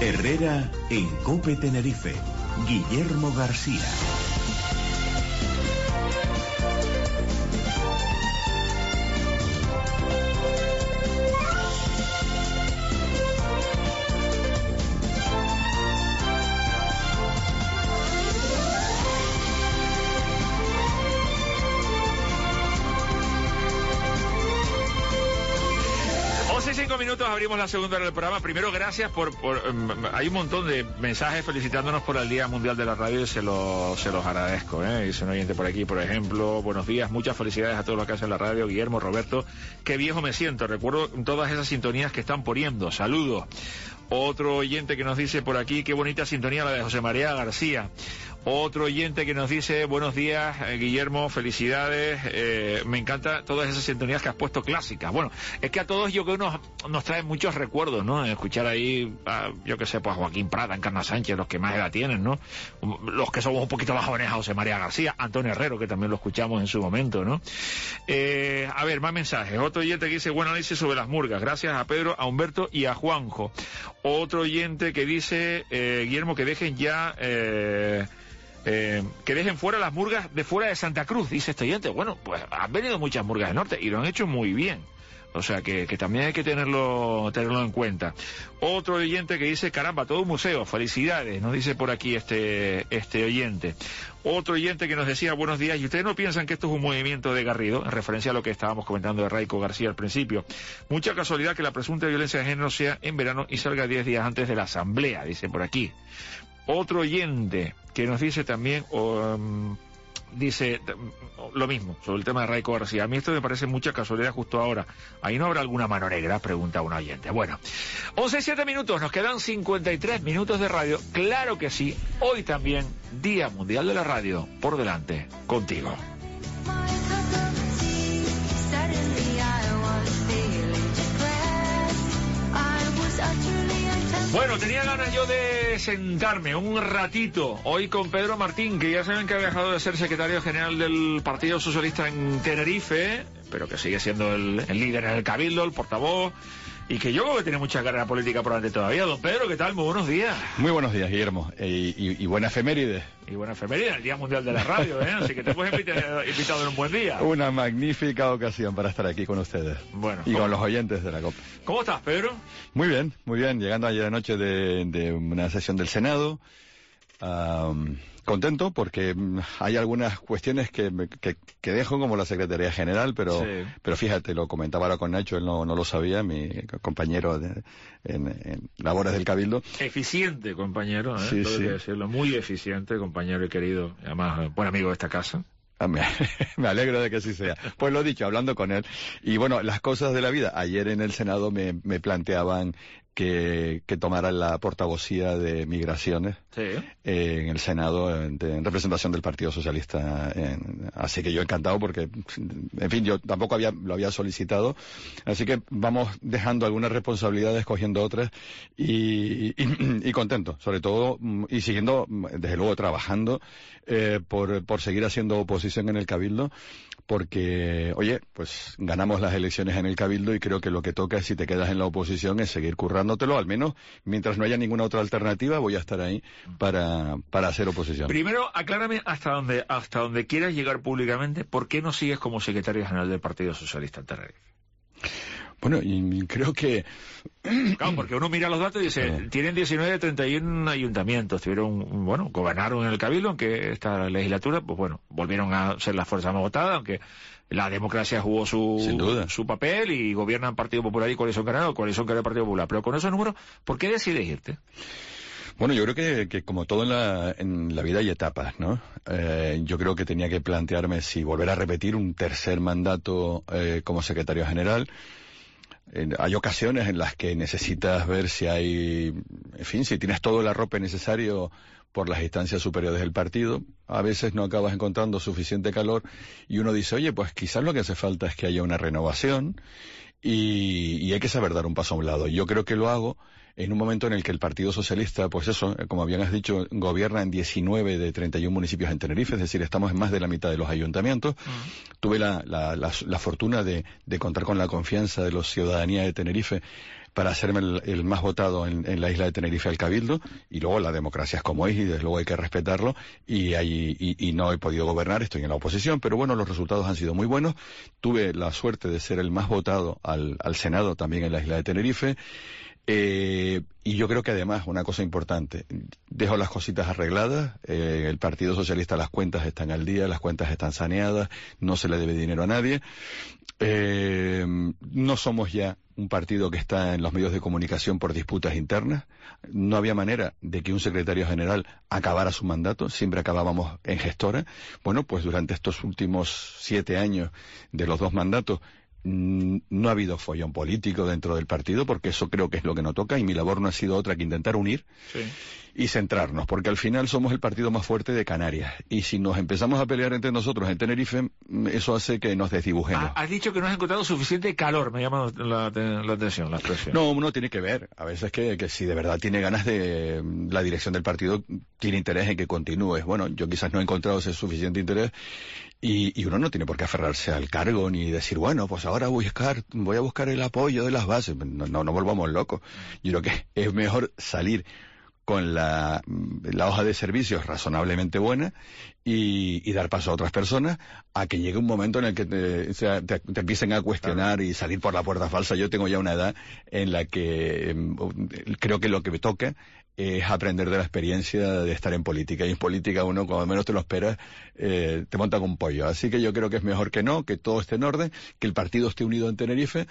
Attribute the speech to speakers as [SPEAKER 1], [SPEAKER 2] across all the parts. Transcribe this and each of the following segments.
[SPEAKER 1] Herrera en COPE Tenerife. Guillermo García.
[SPEAKER 2] Minutos, abrimos la segunda hora del programa. Primero, gracias hay un montón de mensajes felicitándonos por el Día Mundial de la Radio y se los agradezco, Dice un oyente por aquí, por ejemplo: buenos días, muchas felicidades a todos los que hacen la radio. Guillermo, Roberto, qué viejo me siento, recuerdo todas esas sintonías que están poniendo, saludos. Otro oyente que nos dice por aquí: qué bonita sintonía la de José María García. Otro oyente que nos dice: buenos días, Guillermo, felicidades, me encantan todas esas sintonías que has puesto clásicas. Bueno, es que a todos yo creo que nos traen muchos recuerdos, ¿no? Escuchar ahí, yo que sé, pues Joaquín Prada, Encarna Sánchez, los que más edad tienen, ¿no? Los que somos un poquito más jóvenes, a José María García, Antonio Herrero, que también lo escuchamos en su momento, ¿no? A ver, más mensajes. Otro oyente que dice: buen análisis sobre las murgas, gracias a Pedro, a Humberto y a Juanjo. Otro oyente que dice: Guillermo, que dejen ya... que dejen fuera las murgas de fuera de Santa Cruz, dice este oyente. Bueno, pues han venido muchas murgas del norte y lo han hecho muy bien. O sea que también hay que tenerlo en cuenta. Otro oyente que dice: caramba, todo un museo, felicidades, nos dice por aquí este oyente. Otro oyente que nos decía: buenos días, ¿y ustedes no piensan que esto es un movimiento de Garrido? En referencia a lo que estábamos comentando de Raico García al principio. Mucha casualidad que la presunta violencia de género sea en verano y salga 10 días antes de la asamblea, dice por aquí. Otro oyente que nos dice también, dice lo mismo sobre el tema de Raico García: a mí esto me parece mucha casualidad justo ahora. ¿Ahí no habrá alguna mano negra?, pregunta un oyente. Bueno, 11:07 minutos, nos quedan 53 minutos de radio. Claro que sí, hoy también Día Mundial de la Radio, por delante, contigo. Bueno, tenía ganas yo de sentarme un ratito hoy con Pedro Martín, que ya saben que ha dejado de ser secretario general del Partido Socialista en Tenerife, pero que sigue siendo el líder en el Cabildo, el portavoz, y que yo creo que tiene mucha carrera política por delante todavía. Don Pedro, ¿qué tal? Muy buenos días.
[SPEAKER 3] Muy buenos días, Guillermo, y buena efeméride.
[SPEAKER 2] Y buena efeméride, el Día Mundial de la Radio, Así que te hemos invitado en un buen día.
[SPEAKER 3] Una magnífica ocasión para estar aquí con ustedes.
[SPEAKER 2] Bueno.
[SPEAKER 3] Y con los oyentes de la COPE.
[SPEAKER 2] ¿Cómo estás, Pedro?
[SPEAKER 3] Muy bien, llegando ayer anoche de una sesión del Senado. Contento porque hay algunas cuestiones que dejo, como la Secretaría General, pero fíjate, lo comentaba ahora con Nacho, él no lo sabía, mi compañero en labores del Cabildo.
[SPEAKER 2] Eficiente compañero,
[SPEAKER 3] Sí,
[SPEAKER 2] todo hay
[SPEAKER 3] sí.
[SPEAKER 2] que decirlo, muy eficiente compañero y querido, además buen amigo de esta casa.
[SPEAKER 3] Me alegro de que así sea. Pues lo dicho, hablando con él. Y bueno, las cosas de la vida. Ayer en el Senado me planteaban que tomara la portavocía de Migraciones en el Senado en representación del Partido Socialista. Así que yo encantado porque, en fin, yo tampoco lo había solicitado. Así que vamos dejando algunas responsabilidades, cogiendo otras y contento, sobre todo, y siguiendo, desde luego, trabajando por seguir haciendo oposición en el Cabildo, porque, oye, pues ganamos las elecciones en el Cabildo y creo que lo que toca, si te quedas en la oposición, es seguir currándotelo, al menos mientras no haya ninguna otra alternativa, voy a estar ahí para hacer oposición.
[SPEAKER 2] Primero, aclárame hasta donde quieras llegar públicamente, ¿por qué no sigues como secretario general del Partido Socialista en Tenerife?
[SPEAKER 3] Bueno, y creo que...
[SPEAKER 2] Claro, porque uno mira los datos y dice, tienen 19 de 31 ayuntamientos, gobernaron en el Cabildo, aunque esta legislatura, pues bueno, volvieron a ser la fuerza más votada, aunque la democracia jugó su papel y gobiernan Partido Popular y Coalición Canaria, Coalición Canaria y Partido Popular. Pero con esos números, ¿por qué decides irte?
[SPEAKER 3] Bueno, yo creo que como todo en la vida hay etapas, ¿no? Yo creo que tenía que plantearme si volver a repetir un tercer mandato como secretario general. Hay ocasiones en las que necesitas ver si si tienes todo el arrope necesario por las instancias superiores del partido. A veces no acabas encontrando suficiente calor y uno dice, oye, pues quizás lo que hace falta es que haya una renovación y hay que saber dar un paso a un lado. Yo creo que lo hago en un momento en el que el Partido Socialista, pues eso, como bien has dicho, gobierna en 19 de 31 municipios en Tenerife, es decir, estamos en más de la mitad de los ayuntamientos. Tuve la fortuna de contar con la confianza de la ciudadanía de Tenerife para hacerme el más votado en la isla de Tenerife al Cabildo, y luego la democracia es como es y desde luego hay que respetarlo, y no he podido gobernar, estoy en la oposición, pero bueno, los resultados han sido muy buenos. Tuve la suerte de ser el más votado al Senado también en la isla de Tenerife. Y yo creo que además, una cosa importante, dejo las cositas arregladas, el Partido Socialista, las cuentas están al día, las cuentas están saneadas, no se le debe dinero a nadie, no somos ya un partido que está en los medios de comunicación por disputas internas, no había manera de que un secretario general acabara su mandato, siempre acabábamos en gestora. Bueno, pues durante estos últimos 7 años de los 2 mandatos, no ha habido follón político dentro del partido, porque eso creo que es lo que nos toca, y mi labor no ha sido otra que intentar unir y centrarnos, porque al final somos el partido más fuerte de Canarias, y si nos empezamos a pelear entre nosotros en Tenerife, eso hace que nos desdibujemos.
[SPEAKER 2] Has dicho que no has encontrado suficiente calor, me llama la atención, la expresión.
[SPEAKER 3] No, uno tiene que ver, a veces que si de verdad tiene ganas de, la dirección del partido tiene interés en que continúes. Bueno, yo quizás no he encontrado ese suficiente interés, y uno no tiene por qué aferrarse al cargo ni decir, bueno, pues ahora voy a buscar el apoyo de las bases. No volvamos locos. Yo creo que es mejor salir con la hoja de servicios razonablemente buena y dar paso a otras personas, a que llegue un momento en el que te empiecen a cuestionar y salir por la puerta falsa. Yo tengo ya una edad en la que creo que lo que me toca es aprender de la experiencia de estar en política, y en política uno, cuando menos te lo esperas, te monta con pollo. Así que yo creo que es mejor que no, que todo esté en orden, que el partido esté unido en Tenerife,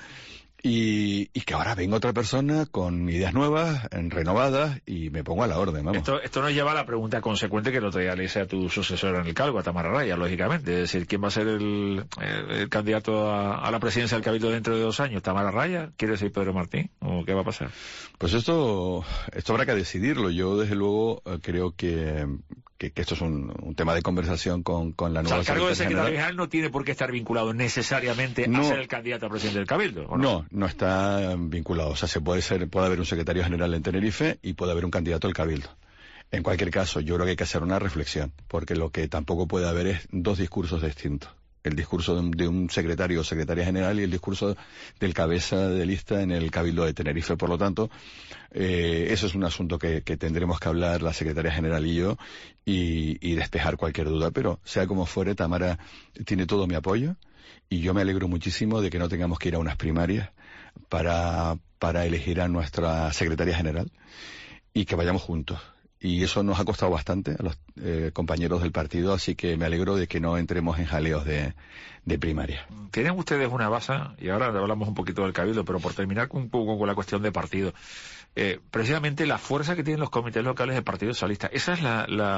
[SPEAKER 3] y que ahora venga otra persona con ideas nuevas, renovadas, y me pongo a la orden, vamos.
[SPEAKER 2] Esto nos lleva a la pregunta consecuente que el otro día le hice a tu sucesor en el cargo, a Tamara Raya, lógicamente. Es decir, ¿quién va a ser el candidato a la presidencia del Cabildo dentro de 2 años? ¿Tamara Raya? ¿Quiere decir Pedro Martín? ¿O qué va a pasar?
[SPEAKER 3] Pues esto habrá que decidirlo. Yo, desde luego, creo que esto es un tema de conversación con la nueva. O sea,
[SPEAKER 2] el cargo de secretario general no tiene por qué estar vinculado necesariamente a ser el candidato a presidente del Cabildo, ¿o no?
[SPEAKER 3] No está vinculado. O sea, puede haber un secretario general en Tenerife y puede haber un candidato al Cabildo. En cualquier caso, yo creo que hay que hacer una reflexión, porque lo que tampoco puede haber es 2 discursos distintos. El discurso de un secretario o secretaria general y el discurso del cabeza de lista en el Cabildo de Tenerife. Por lo tanto, eso es un asunto que tendremos que hablar la secretaria general y yo, y despejar cualquier duda. Pero sea como fuere, Tamara tiene todo mi apoyo, y yo me alegro muchísimo de que no tengamos que ir a unas primarias para elegir a nuestra secretaria general, y que vayamos juntos. Y eso nos ha costado bastante a los compañeros del partido, así que me alegro de que no entremos en jaleos de primaria.
[SPEAKER 2] Tienen ustedes una base, y ahora hablamos un poquito del Cabildo, pero por terminar un poco con la cuestión de partido, precisamente la fuerza que tienen los comités locales del Partido Socialista, esa es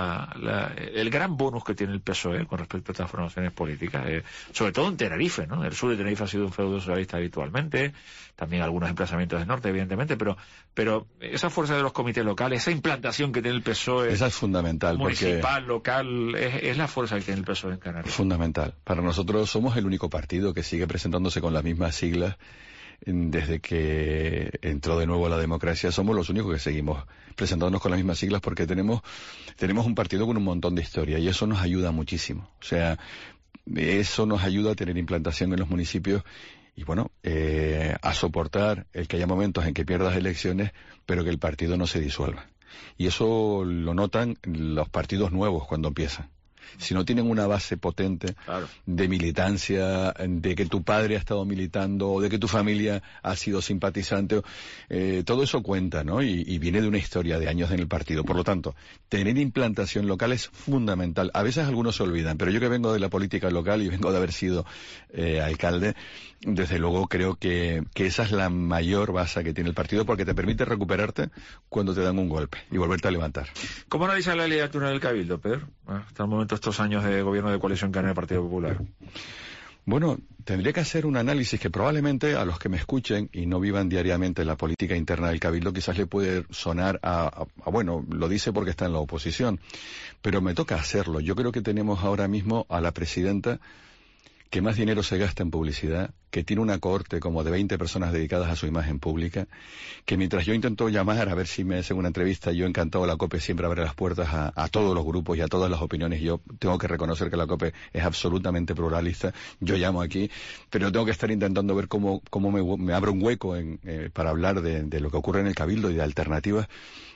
[SPEAKER 2] el gran bonus que tiene el PSOE con respecto a estas formaciones políticas, sobre todo en Tenerife, ¿no? El sur de Tenerife ha sido un feudo socialista habitualmente, también algunos emplazamientos del norte, evidentemente, pero esa fuerza de los comités locales, esa implantación que tiene el PSOE,
[SPEAKER 3] esa es fundamental,
[SPEAKER 2] municipal, local, es la fuerza que tiene el PSOE en Canarias.
[SPEAKER 3] Fundamental. Para nosotros somos el único partido que sigue presentándose con las mismas siglas. Desde que entró de nuevo la democracia, somos los únicos que seguimos presentándonos con las mismas siglas, porque tenemos un partido con un montón de historia, y eso nos ayuda muchísimo. O sea, eso nos ayuda a tener implantación en los municipios, y bueno, a soportar el que haya momentos en que pierdas elecciones, pero que el partido no se disuelva. Y eso lo notan los partidos nuevos cuando empiezan. Si no tienen una base potente, claro, de militancia, de que tu padre ha estado militando, o de que tu familia ha sido simpatizante, todo eso cuenta, ¿no? Y viene de una historia de años en el partido. Por lo tanto, tener implantación local es fundamental. A veces algunos se olvidan, pero yo, que vengo de la política local y vengo de haber sido alcalde, desde luego creo que esa es la mayor base que tiene el partido, porque te permite recuperarte cuando te dan un golpe y volverte a levantar.
[SPEAKER 2] ¿Cómo analiza la legislatura del Cabildo, Pedro? Hasta el momento, estos años de gobierno de coalición canaria del Partido Popular.
[SPEAKER 3] Bueno, tendría que hacer un análisis que probablemente a los que me escuchen y no vivan diariamente la política interna del Cabildo quizás le puede sonar bueno, lo dice porque está en la oposición, pero me toca hacerlo. Yo creo que tenemos ahora mismo a la presidenta que más dinero se gasta en publicidad, que tiene una cohorte como de 20 personas dedicadas a su imagen pública, que mientras yo intento llamar a ver si me hacen una entrevista, yo encantado, la COPE siempre abre las puertas a todos los grupos y a todas las opiniones. Yo tengo que reconocer que la COPE es absolutamente pluralista. Yo llamo aquí, pero tengo que estar intentando ver cómo me abro un hueco para hablar de lo que ocurre en el Cabildo y de alternativas.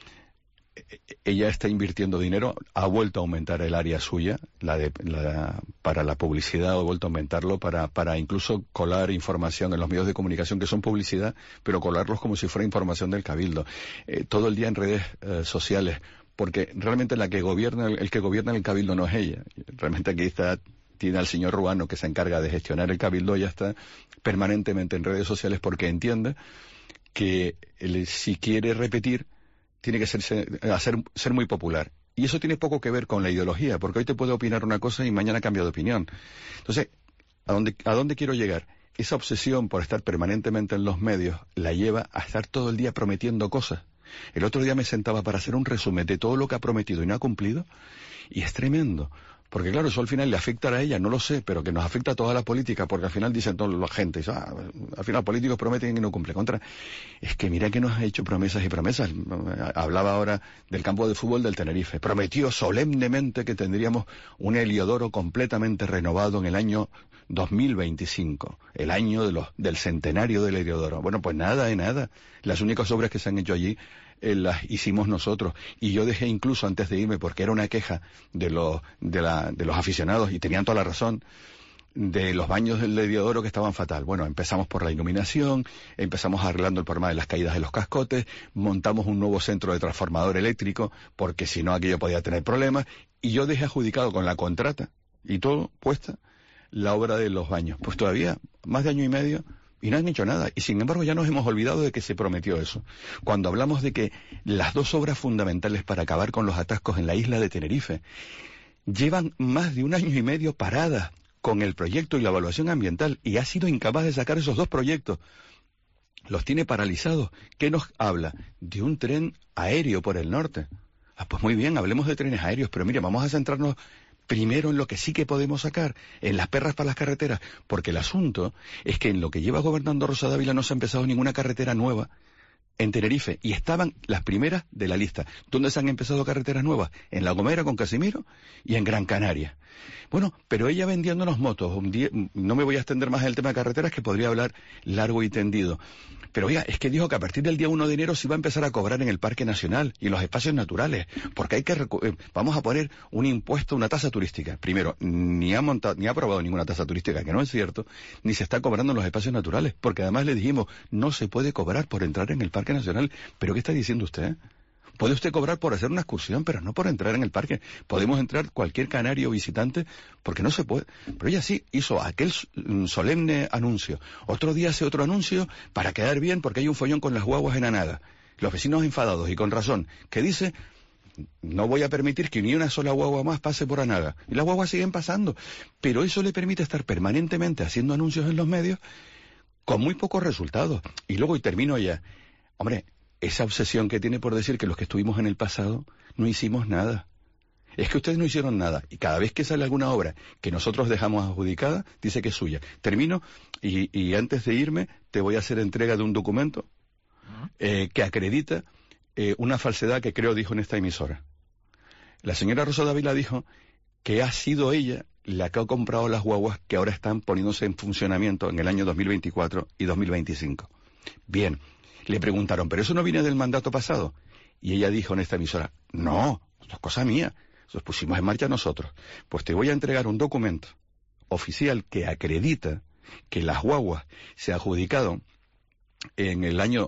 [SPEAKER 3] Ella está invirtiendo dinero, ha vuelto a aumentar el área suya, para la publicidad, ha vuelto a aumentarlo para incluso colar información en los medios de comunicación que son publicidad, pero colarlos como si fuera información del Cabildo. Todo el día en redes sociales, porque realmente el que gobierna el Cabildo no es ella. Realmente aquí tiene al señor Ruano, que se encarga de gestionar el Cabildo. Ella está permanentemente en redes sociales porque entiende que si quiere repetir, tiene que ser muy popular. Y eso tiene poco que ver con la ideología, porque hoy te puede opinar una cosa y mañana cambia de opinión. Entonces, ¿a dónde quiero llegar? Esa obsesión por estar permanentemente en los medios la lleva a estar todo el día prometiendo cosas. El otro día me sentaba para hacer un resumen de todo lo que ha prometido y no ha cumplido, y es tremendo. Porque claro, eso al final le afecta a ella, no lo sé, pero que nos afecta a toda la política, porque al final dicen toda la gente, al final políticos prometen y no cumplen. Es que mira que nos ha hecho promesas y promesas. Hablaba ahora del campo de fútbol del Tenerife. Prometió solemnemente que tendríamos un Heliodoro completamente renovado en el año 2025, el año del centenario del Heliodoro. Bueno, pues nada de nada. Las únicas obras que se han hecho allí las hicimos nosotros, y yo dejé incluso antes de irme, porque era una queja de los aficionados, y tenían toda la razón, de los baños del Heliodoro que estaban fatal. Bueno, empezamos por la iluminación, empezamos arreglando el problema de las caídas de los cascotes, montamos un nuevo centro de transformador eléctrico, porque si no aquello podía tener problemas, y yo dejé adjudicado con la contrata y todo puesta la obra de los baños. Pues todavía más de año y medio y no han hecho nada, y sin embargo ya nos hemos olvidado de que se prometió eso. Cuando hablamos de que las dos obras fundamentales para acabar con los atascos en la isla de Tenerife llevan más de un año y medio paradas con el proyecto y la evaluación ambiental, y ha sido incapaz de sacar esos dos proyectos, los tiene paralizados. ¿Qué nos habla? De un tren aéreo por el norte. Pues muy bien, hablemos de trenes aéreos, pero mire, vamos a centrarnos primero en lo que sí que podemos sacar, en las perras para las carreteras, porque el asunto es que en lo que lleva gobernando Rosa Dávila no se ha empezado ninguna carretera nueva en Tenerife, y estaban las primeras de la lista. ¿Dónde se han empezado carreteras nuevas? En La Gomera con Casimiro y en Gran Canaria. Bueno, pero ella vendiéndonos motos. No me voy a extender más en el tema de carreteras, que podría hablar largo y tendido. Pero oiga, es que dijo que a partir del día 1 de enero se iba a empezar a cobrar en el Parque Nacional y en los espacios naturales, porque vamos a poner un impuesto, una tasa turística. Primero, ni ha aprobado ninguna tasa turística, que no es cierto, ni se está cobrando en los espacios naturales, porque además le dijimos, no se puede cobrar por entrar en el Parque Nacional. ¿Pero qué está diciendo usted? Puede usted cobrar por hacer una excursión, pero no por entrar en el parque. Podemos entrar cualquier canario visitante, porque no se puede. Pero ella sí hizo aquel solemne anuncio. Otro día hace otro anuncio para quedar bien, porque hay un follón con las guaguas en Anaga. Los vecinos enfadados, y con razón, que dice, no voy a permitir que ni una sola guagua más pase por Anaga. Y las guaguas siguen pasando. Pero eso le permite estar permanentemente haciendo anuncios en los medios con muy pocos resultados. Y luego, y termino ya, hombre, esa obsesión que tiene por decir que los que estuvimos en el pasado no hicimos nada. Es que ustedes no hicieron nada, y cada vez que sale alguna obra que nosotros dejamos adjudicada, dice que es suya. Termino, y antes de irme te voy a hacer entrega de un documento que acredita una falsedad que creo dijo en esta emisora. La señora Rosa Dávila dijo que ha sido ella la que ha comprado las guaguas que ahora están poniéndose en funcionamiento en el año 2024 y 2025. Bien. Le preguntaron, ¿pero eso no viene del mandato pasado? Y ella dijo en esta emisora, no, esto es cosa mía, nos pusimos en marcha nosotros. Pues te voy a entregar un documento oficial que acredita que las guaguas se adjudicaron en el año,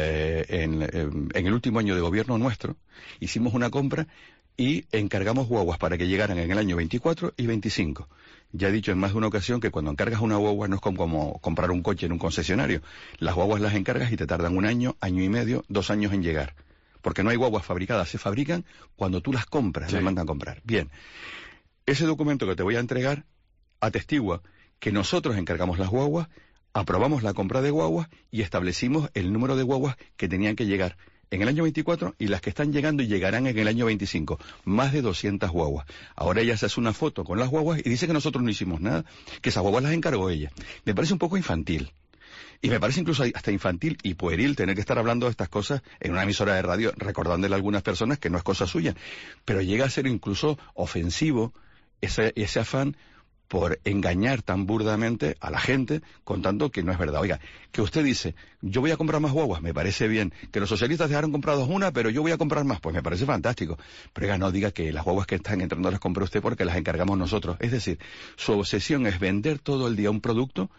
[SPEAKER 3] en el último año de gobierno nuestro. Hicimos una compra y encargamos guaguas para que llegaran en el año 24 y 25. Ya he dicho en más de una ocasión que cuando encargas una guagua no es como comprar un coche en un concesionario. Las guaguas las encargas y te tardan un año, año y medio, 2 años en llegar. Porque no hay guaguas fabricadas, se fabrican cuando tú las compras, sí. Las mandan a comprar. Bien, ese documento que te voy a entregar atestigua que nosotros encargamos las guaguas, aprobamos la compra de guaguas y establecimos el número de guaguas que tenían que llegar en el año 24 y las que están llegando y llegarán en el año 25. Más de 200 guaguas. Ahora ella se hace una foto con las guaguas y dice que nosotros no hicimos nada, que esas guaguas las encargó ella. Me parece un poco infantil. Y me parece incluso hasta infantil y pueril tener que estar hablando de estas cosas en una emisora de radio, recordándole a algunas personas que no es cosa suya. Pero llega a ser incluso ofensivo ese afán por engañar tan burdamente a la gente contando que no es verdad. Oiga, que usted dice, yo voy a comprar más guaguas, me parece bien. Que los socialistas dejaron comprados una, pero yo voy a comprar más, pues me parece fantástico. Pero oiga, no diga que las guaguas que están entrando las compró usted porque las encargamos nosotros. Es decir, su obsesión es vender todo el día un producto,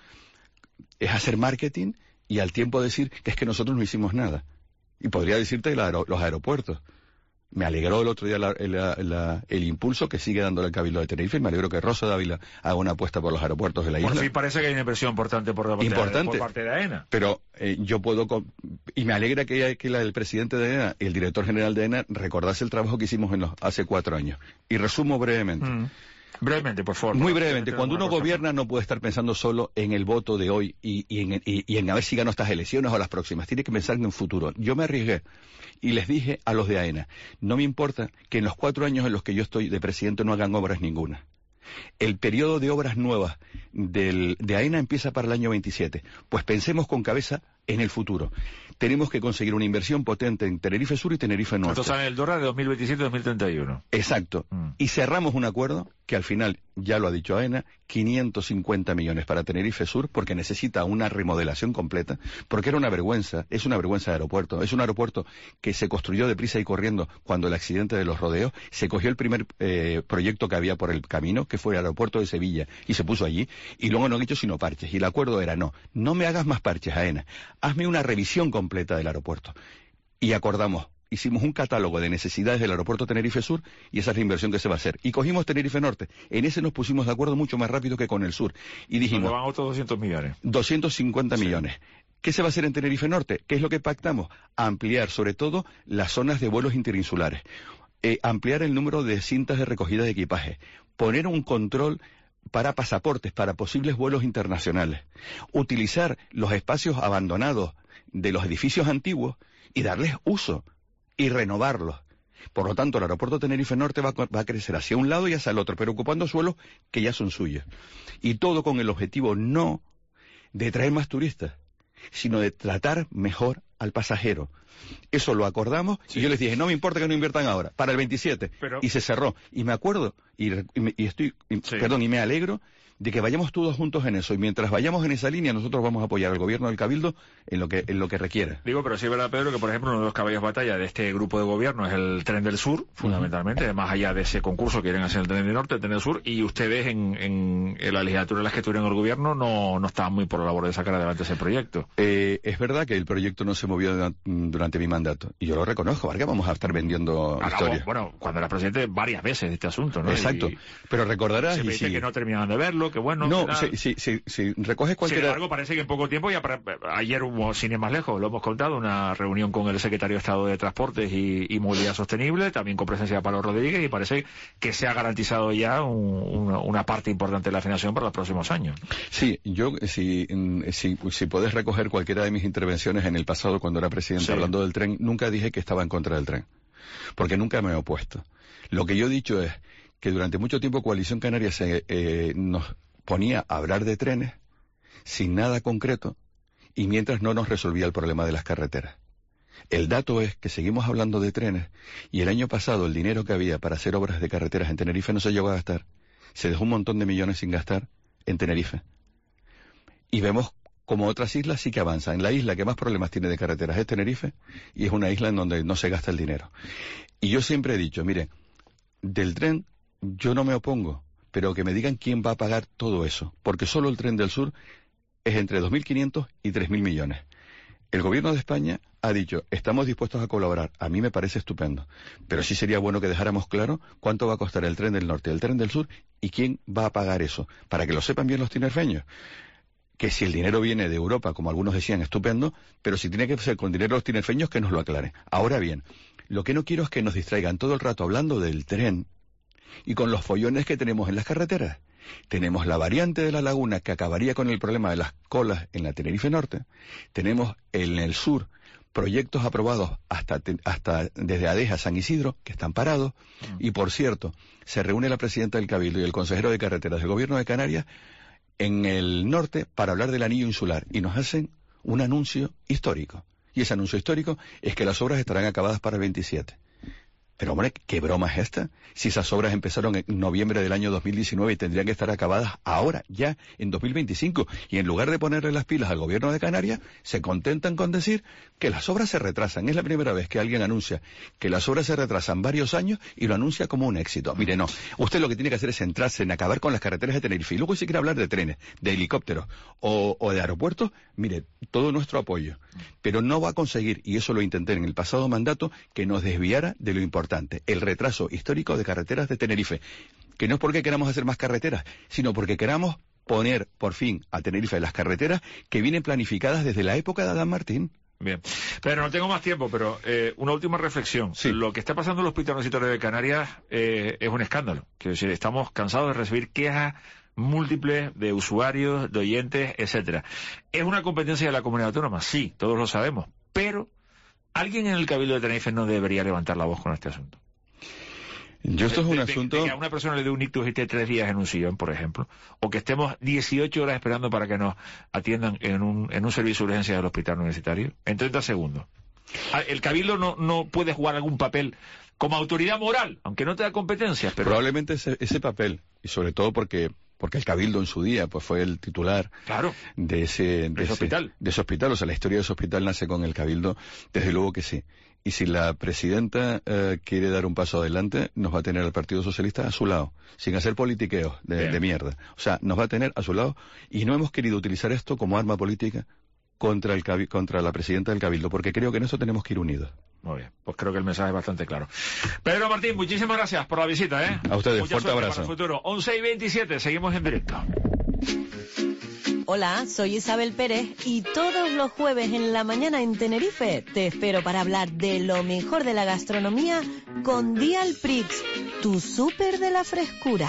[SPEAKER 3] es hacer marketing y al tiempo decir que es que nosotros no hicimos nada. Y podría decirte los aeropuertos. Me alegró el otro día el impulso que sigue dándole el Cabildo de Tenerife, y me alegro que Rosa Dávila haga una apuesta por los aeropuertos de la isla.
[SPEAKER 2] Por fin parece que hay una inversión importante por parte de AENA.
[SPEAKER 3] Pero yo puedo... Y me alegra que el presidente de AENA y el director general de AENA recordase el trabajo que hicimos hace 4 años. Y resumo brevemente.
[SPEAKER 2] Brevemente, por favor.
[SPEAKER 3] Muy brevemente. Cuando uno gobierna no puede estar pensando solo en el voto de hoy y en a ver si gano estas elecciones o las próximas. Tiene que pensar en un futuro. Yo me arriesgué y les dije a los de AENA, no me importa que en los 4 años en los que yo estoy de presidente no hagan obras ninguna. El periodo de obras nuevas de AENA empieza para el año 27. Pues pensemos con cabeza en el futuro. Tenemos que conseguir una inversión potente en Tenerife Sur y Tenerife Norte.
[SPEAKER 2] Esto sale en el DORA de 2027-2031.
[SPEAKER 3] Exacto. Y cerramos un acuerdo que al final, ya lo ha dicho AENA, 550 millones para Tenerife Sur, porque necesita una remodelación completa, porque era una vergüenza, es una vergüenza de aeropuerto. Es un aeropuerto que se construyó deprisa y corriendo cuando el accidente de los rodeos, se cogió el primer proyecto que había por el camino, que fue el aeropuerto de Sevilla, y se puso allí, y luego no han hecho sino parches. Y el acuerdo era, no me hagas más parches, AENA, hazme una revisión completa del aeropuerto. Y acordamos, hicimos un catálogo de necesidades del aeropuerto Tenerife Sur y esa es la inversión que se va a hacer. Y cogimos Tenerife Norte. En ese nos pusimos de acuerdo mucho más rápido que con el sur. Y dijimos...
[SPEAKER 2] Van otros 200 millones.
[SPEAKER 3] 250 millones. ¿Qué se va a hacer en Tenerife Norte? ¿Qué es lo que pactamos? Ampliar, sobre todo, las zonas de vuelos interinsulares. Ampliar el número de cintas de recogida de equipaje. Poner un control para pasaportes, para posibles vuelos internacionales. Utilizar los espacios abandonados de los edificios antiguos y darles uso y renovarlos. Por lo tanto, el aeropuerto Tenerife Norte va a crecer hacia un lado y hacia el otro, pero ocupando suelos que ya son suyos. Y todo con el objetivo no de traer más turistas, sino de tratar mejor al pasajero. Eso lo acordamos y yo les dije, no me importa que no inviertan ahora, para el 27. Y se cerró. Y me acuerdo, y me alegro de que vayamos todos juntos en eso. Y mientras vayamos en esa línea, nosotros vamos a apoyar al gobierno del Cabildo en lo que requiera.
[SPEAKER 2] Digo, pero sí es verdad, Pedro, que por ejemplo uno de los caballos de batalla de este grupo de gobierno es el Tren del Sur, fundamentalmente, más allá de ese concurso que quieren hacer el Tren del Norte, el Tren del Sur, y ustedes en la legislatura en las que estuvieron en el gobierno no estaban muy por la labor de sacar adelante ese proyecto.
[SPEAKER 3] Es verdad que el proyecto no se movió durante mi mandato, y yo lo reconozco, ¿para qué vamos a estar vendiendo historias?
[SPEAKER 2] Bueno, cuando era presidente varias veces de este asunto, ¿no?
[SPEAKER 3] Exacto, pero recordarás...
[SPEAKER 2] Se me dice que no terminaban de verlo, que bueno...
[SPEAKER 3] No, si recoges cualquier...
[SPEAKER 2] Sin embargo, parece que en poco tiempo, ayer hubo, sin ir más lejos, lo hemos contado, una reunión con el secretario de Estado de Transportes y Movilidad Sostenible, también con presencia de Pablo Rodríguez, y parece que se ha garantizado ya una parte importante de la financiación para los próximos años.
[SPEAKER 3] Sí, yo, si podés recoger cualquiera de mis intervenciones en el pasado cuando era presidente hablando del tren, nunca dije que estaba en contra del tren, porque nunca me he opuesto. Lo que yo he dicho es que durante mucho tiempo Coalición Canaria nos ponía a hablar de trenes sin nada concreto y mientras no nos resolvía el problema de las carreteras. El dato es que seguimos hablando de trenes y el año pasado el dinero que había para hacer obras de carreteras en Tenerife no se llegó a gastar. Se dejó un montón de millones sin gastar en Tenerife. Y vemos como otras islas sí que avanzan. La isla que más problemas tiene de carreteras es Tenerife y es una isla en donde no se gasta el dinero. Y yo siempre he dicho, mire, del tren yo no me opongo, pero que me digan quién va a pagar todo eso, porque solo el Tren del Sur es entre 2.500 y 3.000 millones. El gobierno de España ha dicho, estamos dispuestos a colaborar. A mí me parece estupendo, pero sí sería bueno que dejáramos claro cuánto va a costar el Tren del Norte y el Tren del Sur y quién va a pagar eso, para que lo sepan bien los tinerfeños. Que si el dinero viene de Europa, como algunos decían, estupendo, pero si tiene que ser con dinero de los tinerfeños, que nos lo aclare. Ahora bien, lo que no quiero es que nos distraigan todo el rato hablando del tren y con los follones que tenemos en las carreteras. Tenemos la variante de la Laguna que acabaría con el problema de las colas en la Tenerife Norte. Tenemos en el sur proyectos aprobados hasta desde Adeja a San Isidro, que están parados, y por cierto, se reúne la presidenta del Cabildo y el consejero de carreteras del Gobierno de Canarias en el norte para hablar del anillo insular, y nos hacen un anuncio histórico. Y ese anuncio histórico es que las obras estarán acabadas para el 27. Pero hombre, ¿qué broma es esta? Si esas obras empezaron en noviembre del año 2019 y tendrían que estar acabadas ahora, ya, en 2025. Y en lugar de ponerle las pilas al Gobierno de Canarias, se contentan con decir que las obras se retrasan. Es la primera vez que alguien anuncia que las obras se retrasan varios años y lo anuncia como un éxito. Mire, no. Usted lo que tiene que hacer es centrarse en acabar con las carreteras de Tenerife. Y luego, si quiere hablar de trenes, de helicópteros o de aeropuertos, mire, todo nuestro apoyo. Pero no va a conseguir, y eso lo intenté en el pasado mandato, que nos desviara de lo importante. El retraso histórico de carreteras de Tenerife, que no es porque queramos hacer más carreteras, sino porque queramos poner por fin a Tenerife las carreteras que vienen planificadas desde la época de Adán Martín.
[SPEAKER 2] Bien, pero no tengo más tiempo, pero una última reflexión.
[SPEAKER 3] Sí.
[SPEAKER 2] Lo que está pasando en los hospitales universitarios de Canarias es un escándalo. Quiero decir, estamos cansados de recibir quejas múltiples de usuarios, de oyentes, etcétera. ¿Es una competencia de la comunidad autónoma? Sí, todos lo sabemos, pero ¿alguien en el Cabildo de Tenerife no debería levantar la voz con este asunto?
[SPEAKER 3] Esto es un asunto...
[SPEAKER 2] De que a una persona le dé un ictus y esté 3 días en un sillón, por ejemplo, o que estemos 18 horas esperando para que nos atiendan en un servicio de urgencias del hospital universitario, en 30 segundos. ¿El Cabildo no puede jugar algún papel como autoridad moral, aunque no tenga competencias? Pero...
[SPEAKER 3] Probablemente ese papel, y sobre todo porque el Cabildo en su día pues fue el titular,
[SPEAKER 2] claro,
[SPEAKER 3] de ese hospital. O sea, la historia de ese hospital nace con el Cabildo, desde luego que sí. Y si la presidenta quiere dar un paso adelante, nos va a tener al Partido Socialista a su lado, sin hacer politiqueos de mierda. O sea, nos va a tener a su lado, y no hemos querido utilizar esto como arma política contra la presidenta del Cabildo, porque creo que en eso tenemos que ir unidos.
[SPEAKER 2] Muy bien, pues creo que el mensaje es bastante claro. Pedro Martín, muchísimas gracias por la visita, ¿eh?
[SPEAKER 3] A ustedes,
[SPEAKER 2] mucha
[SPEAKER 3] fuerte abrazo.
[SPEAKER 2] Para el futuro. 11:27, seguimos en directo.
[SPEAKER 4] Hola, soy Isabel Pérez y todos los jueves en la mañana en Tenerife te espero para hablar de lo mejor de la gastronomía con Dial Prix, tu súper de la frescura.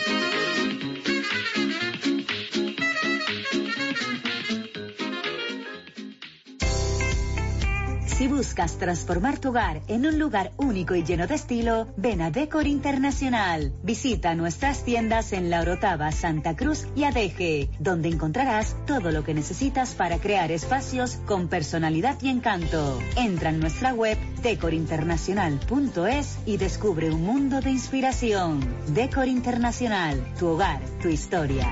[SPEAKER 5] Si buscas transformar tu hogar en un lugar único y lleno de estilo, ven a Decor Internacional. Visita nuestras tiendas en La Orotava, Santa Cruz y Adeje, donde encontrarás todo lo que necesitas para crear espacios con personalidad y encanto. Entra en nuestra web decorinternacional.es y descubre un mundo de inspiración. Decor Internacional, tu hogar, tu historia.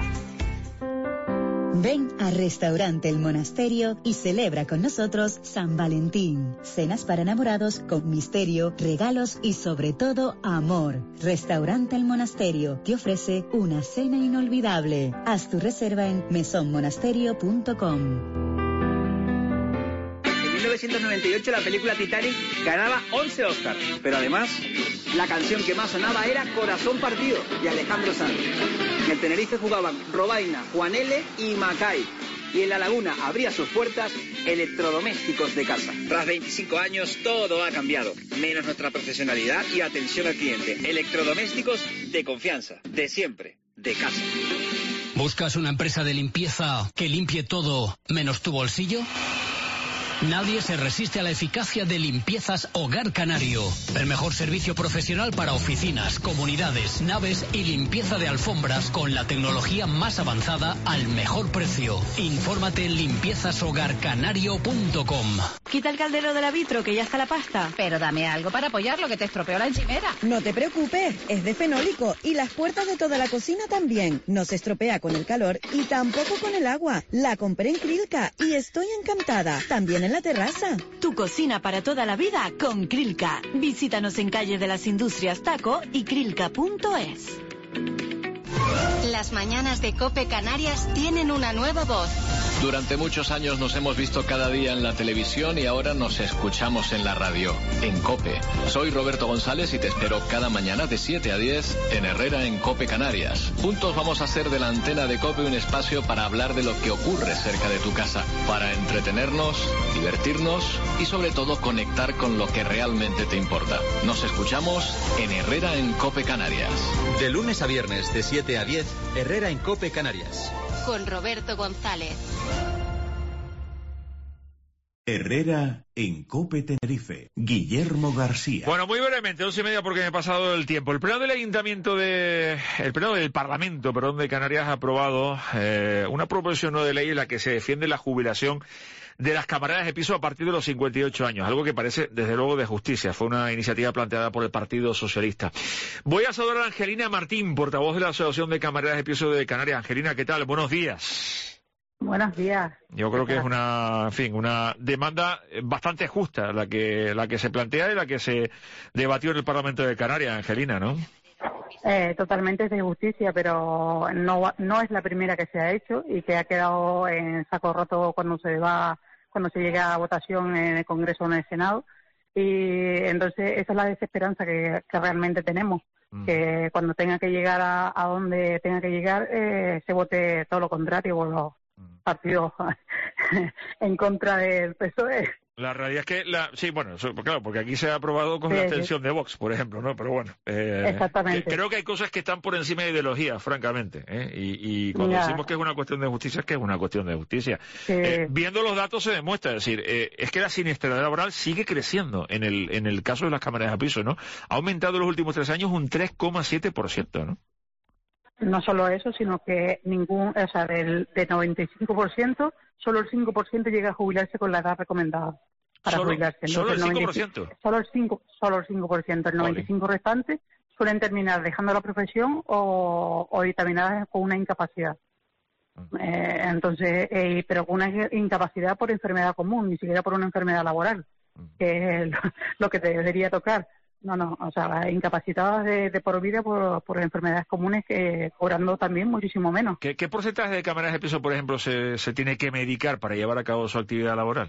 [SPEAKER 5] Ven a Restaurante El Monasterio y celebra con nosotros San Valentín. Cenas para enamorados con misterio, regalos y sobre todo amor. Restaurante El Monasterio te ofrece una cena inolvidable. Haz tu reserva en mesonmonasterio.com.
[SPEAKER 6] En 1998 la película Titanic ganaba 11 Oscars, pero además la canción que más sonaba era Corazón Partido de Alejandro Sanz. En el Tenerife jugaban Robaina, Juan L. y Macay. Y en La Laguna abría sus puertas Electrodomésticos de Casa. Tras 25 años todo ha cambiado, menos nuestra profesionalidad y atención al cliente. Electrodomésticos de confianza, de siempre, de casa.
[SPEAKER 7] ¿Buscas una empresa de limpieza que limpie todo menos tu bolsillo? Nadie se resiste a la eficacia de Limpiezas Hogar Canario. El mejor servicio profesional para oficinas, comunidades, naves y limpieza de alfombras con la tecnología más avanzada al mejor precio. Infórmate en limpiezashogarcanario.com.
[SPEAKER 4] Quita el caldero de la vitro que ya está la pasta.
[SPEAKER 8] Pero dame algo para apoyarlo, que te estropeó la encimera.
[SPEAKER 9] No te preocupes, es de fenólico y las puertas de toda la cocina también. No se estropea con el calor y tampoco con el agua. La compré en Krilka y estoy encantada. También en la terraza.
[SPEAKER 4] Tu cocina para toda la vida con Krilka. Visítanos en Calle de las Industrias Taco y krilka.es.
[SPEAKER 10] Las mañanas de COPE Canarias tienen una nueva voz.
[SPEAKER 11] Durante muchos años nos hemos visto cada día en la televisión y ahora nos escuchamos en la radio, en COPE. Soy Roberto González y te espero cada mañana de 7 a 10 en Herrera en COPE Canarias. Juntos vamos a hacer de la antena de COPE un espacio para hablar de lo que ocurre cerca de tu casa, para entretenernos, divertirnos y sobre todo conectar con lo que realmente te importa. Nos escuchamos en Herrera en COPE Canarias.
[SPEAKER 12] De lunes a viernes de 7 a 10, Herrera en COPE Canarias.
[SPEAKER 10] Con Roberto González.
[SPEAKER 1] Herrera en COPE Tenerife. Guillermo García.
[SPEAKER 2] Bueno, muy brevemente, 11:30 porque me he pasado el tiempo. El Pleno del Parlamento de Canarias ha aprobado una proposición de ley en la que se defiende la jubilación de las camaradas de piso a partir de los 58 años, algo que parece desde luego de justicia. Fue una iniciativa planteada por el Partido Socialista. Voy a saludar a Angelina Martín, portavoz de la Asociación de Camaradas de Piso de Canarias. Angelina, ¿qué tal? Buenos días.
[SPEAKER 13] Buenos días.
[SPEAKER 2] Yo creo que es una demanda bastante justa la que se plantea y la que se debatió en el Parlamento de Canarias, Angelina, ¿no?
[SPEAKER 13] Totalmente es de justicia, pero no es la primera que se ha hecho y que ha quedado en saco roto cuando se llega a votación en el Congreso o en el Senado. Y entonces esa es la desesperanza que realmente tenemos, que cuando tenga que llegar a donde tenga que llegar se vote todo lo contrario por los partidos en contra del PSOE.
[SPEAKER 2] La realidad es que sí, bueno, claro, porque aquí se ha aprobado con la abstención de Vox, por ejemplo, ¿no? Pero bueno,
[SPEAKER 13] exactamente.
[SPEAKER 2] Creo que hay cosas que están por encima de ideología, francamente, y cuando decimos que es una cuestión de justicia, es que es una cuestión de justicia. Viendo los datos se demuestra, es decir, es que la siniestralidad laboral sigue creciendo en el caso de las cámaras a piso, ¿no? Ha aumentado en los últimos 3 años un 3,7%, ¿no?
[SPEAKER 13] No solo eso, sino que del 95%, solo el 5% llega a jubilarse con la edad recomendada para jubilarse. Entonces,
[SPEAKER 2] ¿Solo el 5%?
[SPEAKER 13] Solo el 5%. El 95% restante suelen terminar dejando la profesión o dictaminadas con una incapacidad. Pero con una incapacidad por enfermedad común, ni siquiera por una enfermedad laboral, que es lo que te debería tocar. No, o sea, incapacitadas de por vida por enfermedades comunes, cobrando también muchísimo menos.
[SPEAKER 2] ¿Qué porcentaje de cámaras de piso, por ejemplo, se tiene que medicar para llevar a cabo su actividad laboral?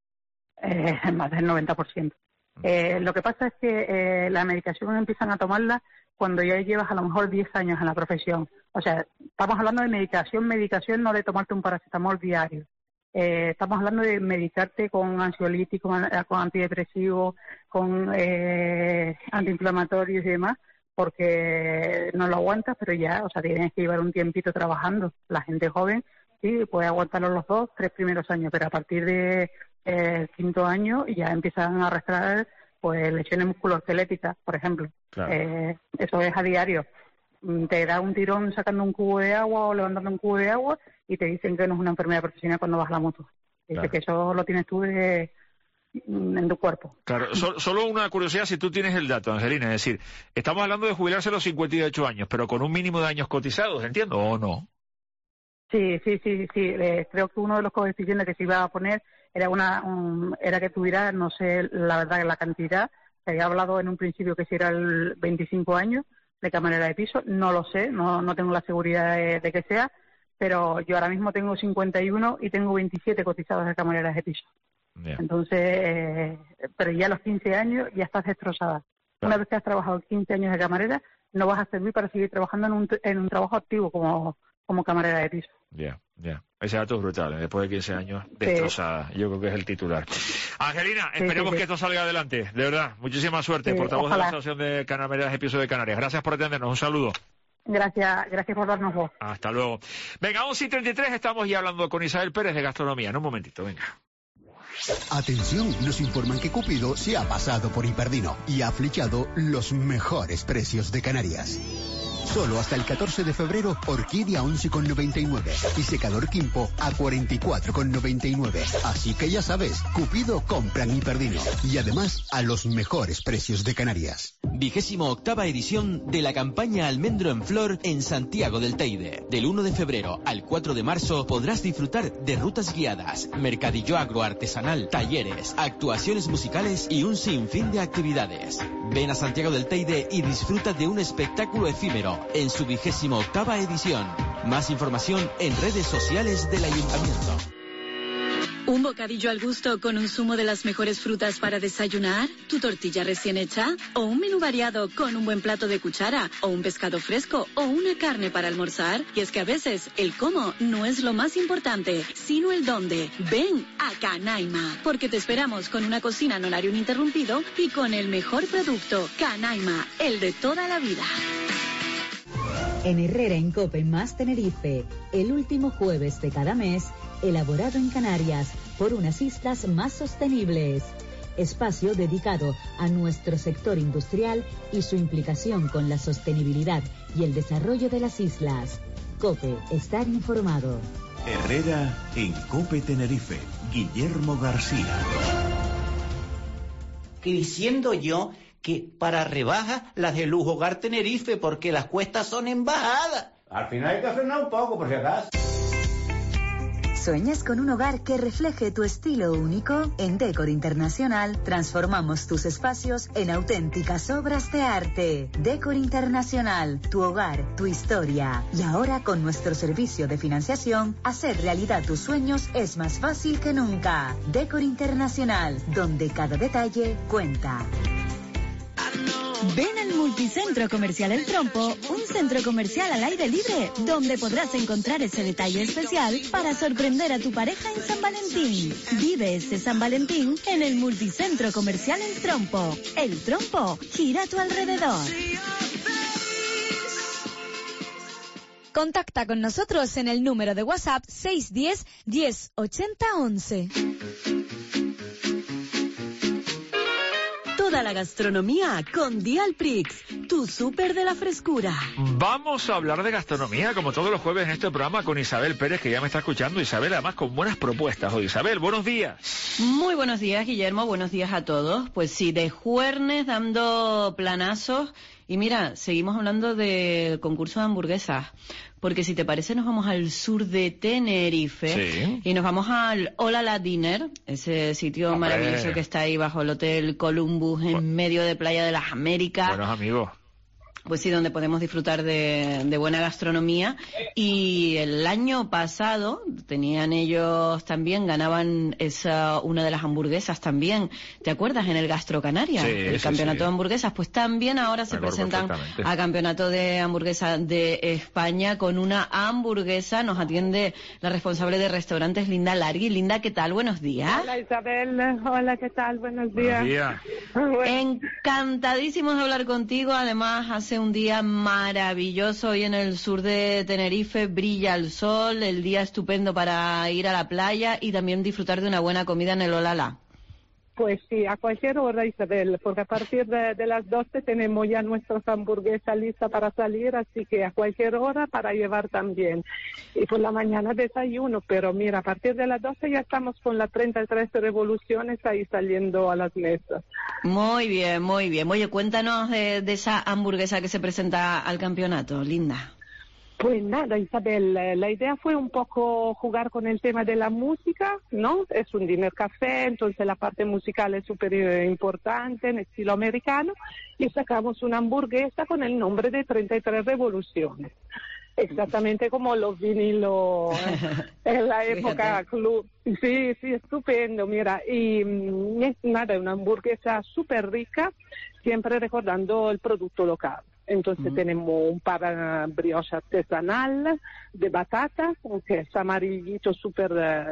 [SPEAKER 13] Más del 90%. Lo que pasa es que la medicación empiezan a tomarla cuando ya llevas a lo mejor 10 años en la profesión. O sea, estamos hablando de medicación, no de tomarte un paracetamol diario. Estamos hablando de medicarte con ansiolíticos, con antidepresivos, con antiinflamatorios y demás, porque no lo aguantas, pero ya, o sea, tienes que llevar un tiempito trabajando. La gente joven sí puede aguantarlo los 2, 3 primeros años, pero a partir de 5º año ya empiezan a arrastrar pues lesiones musculoesqueléticas, por ejemplo. Claro. Eso es a diario. Te da un tirón sacando un cubo de agua o levantando un cubo de agua y te dicen que no es una enfermedad profesional cuando vas a la moto. Dice que eso lo tienes tú en tu cuerpo.
[SPEAKER 2] Claro, solo una curiosidad si tú tienes el dato, Angelina, es decir, estamos hablando de jubilarse a los 58 años, pero con un mínimo de años cotizados, ¿entiendo? ¿O no?
[SPEAKER 13] Sí. Creo que uno de los coeficientes que se iba a poner era que tuviera, no sé la verdad la cantidad, se había hablado en un principio que si era el 25 años de camarera de piso, no lo sé, no tengo la seguridad de que sea, pero yo ahora mismo tengo 51 y tengo 27 cotizados de camareras de piso. Entonces, pero ya a los 15 años ya estás destrozada. Una vez que has trabajado 15 años de camarera, no vas a servir para seguir trabajando en un trabajo activo como camarera de piso.
[SPEAKER 2] Ya. Ese dato es brutal, después de 15 años destrozada. Yo creo que es el titular. Angelina, esperemos que esto salga adelante, de verdad. Muchísima suerte, portavoz de la Asociación de Camareras de Piso de Canarias. Gracias por atendernos, un saludo.
[SPEAKER 13] Gracias por darnos voz.
[SPEAKER 2] Hasta luego. Venga, 11:33, estamos ya hablando con Isabel Pérez de Gastronomía. En un momentito, venga.
[SPEAKER 14] Atención, nos informan que Cupido se ha pasado por Hiperdino y ha flechado los mejores precios de Canarias. Solo hasta el 14 de febrero, orquídea 11,99 y secador Quimpo a 44,99. Así que ya sabes, Cupido compra en Hiperdino y además a los mejores precios de Canarias.
[SPEAKER 15] 28ª edición de la campaña Almendro en Flor en Santiago del Teide. Del 1 de febrero al 4 de marzo podrás disfrutar de rutas guiadas, mercadillo agroartesanal, talleres, actuaciones musicales y un sinfín de actividades. Ven a Santiago del Teide y disfruta de un espectáculo efímero en su 28ª edición. Más información en redes sociales del Ayuntamiento.
[SPEAKER 16] ¿Un bocadillo al gusto con un zumo de las mejores frutas para desayunar? ¿Tu tortilla recién hecha? ¿O un menú variado con un buen plato de cuchara? ¿O un pescado fresco? ¿O una carne para almorzar? Y es que a veces el cómo no es lo más importante, sino el dónde. Ven a Canaima, porque te esperamos con una cocina en horario ininterrumpido y con el mejor producto. Canaima, el de toda la vida.
[SPEAKER 5] En Herrera en COPE más Tenerife, el último jueves de cada mes, elaborado en Canarias, por unas islas más sostenibles. Espacio dedicado a nuestro sector industrial y su implicación con la sostenibilidad y el desarrollo de las islas. COPE, estar informado.
[SPEAKER 1] Herrera en COPE Tenerife. Guillermo García.
[SPEAKER 17] Que diciendo yo que para rebajas las de Lujo Hogar Tenerife, porque las cuestas son en bajada. Al final hay que frenar un poco, por si acaso.
[SPEAKER 5] ¿Sueñas con un hogar que refleje tu estilo único? En Decor Internacional transformamos tus espacios en auténticas obras de arte. Decor Internacional, tu hogar, tu historia. Y ahora con nuestro servicio de financiación, hacer realidad tus sueños es más fácil que nunca. Decor Internacional, donde cada detalle cuenta.
[SPEAKER 4] Ven al Multicentro Comercial El Trompo, un centro comercial al aire libre, donde podrás encontrar ese detalle especial para sorprender a tu pareja en San Valentín. Vive este San Valentín en el Multicentro Comercial El Trompo. El Trompo gira a tu alrededor.
[SPEAKER 18] Contacta con nosotros en el número de WhatsApp 610 10 80 11.
[SPEAKER 4] Toda la gastronomía con Dialprix, tu súper de la frescura.
[SPEAKER 2] Vamos a hablar de gastronomía, como todos los jueves en este programa, con Isabel Pérez, que ya me está escuchando. Isabel, además, con buenas propuestas hoy. Isabel, buenos días.
[SPEAKER 19] Muy buenos días, Guillermo. Buenos días a todos. Pues sí, de jueves dando planazos. Y mira, seguimos hablando del concurso de hamburguesas. Porque si te parece, nos vamos al sur de Tenerife.
[SPEAKER 2] Sí.
[SPEAKER 19] Y nos vamos al Olala Dinner, ese sitio maravilloso que está ahí bajo el Hotel Columbus, en medio de Playa de las Américas.
[SPEAKER 2] Buenos amigos.
[SPEAKER 19] Pues sí, donde podemos disfrutar de buena gastronomía. Y el año pasado tenían ellos también, ganaban una de las hamburguesas también. ¿Te acuerdas? En el Gastro Canarias, el campeonato de hamburguesas. Pues también ahora se presentan al campeonato de hamburguesas de España con una hamburguesa. Nos atiende la responsable de restaurantes, Linda Largui. Linda, ¿qué tal? Buenos días.
[SPEAKER 20] Hola, Isabel. Hola, ¿qué tal? Buenos días.
[SPEAKER 2] Buenos días.
[SPEAKER 20] Bueno.
[SPEAKER 19] Encantadísimos de hablar contigo. Además, hace un día maravilloso hoy en el sur de Tenerife, brilla el sol, el día estupendo para ir a la playa y también disfrutar de una buena comida en el Olala.
[SPEAKER 20] Pues sí, a cualquier hora, Isabel, porque a partir de las 12 tenemos ya nuestras hamburguesas listas para salir, así que a cualquier hora para llevar también. Y por la mañana desayuno, pero mira, a partir de las 12 ya estamos con las 33 revoluciones ahí saliendo a las mesas.
[SPEAKER 19] Muy bien, muy bien. Oye, cuéntanos de esa hamburguesa que se presenta al campeonato, Linda.
[SPEAKER 20] Pues nada, Isabel, la idea fue un poco jugar con el tema de la música, ¿no? Es un dinner café, entonces la parte musical es súper importante en estilo americano y sacamos una hamburguesa con el nombre de 33 revoluciones. Exactamente como los vinilos en la época club. Sí, sí, estupendo, mira. Y nada, una hamburguesa súper rica, siempre recordando el producto local. Entonces tenemos un pan brioche artesanal de batata, que es amarillito, súper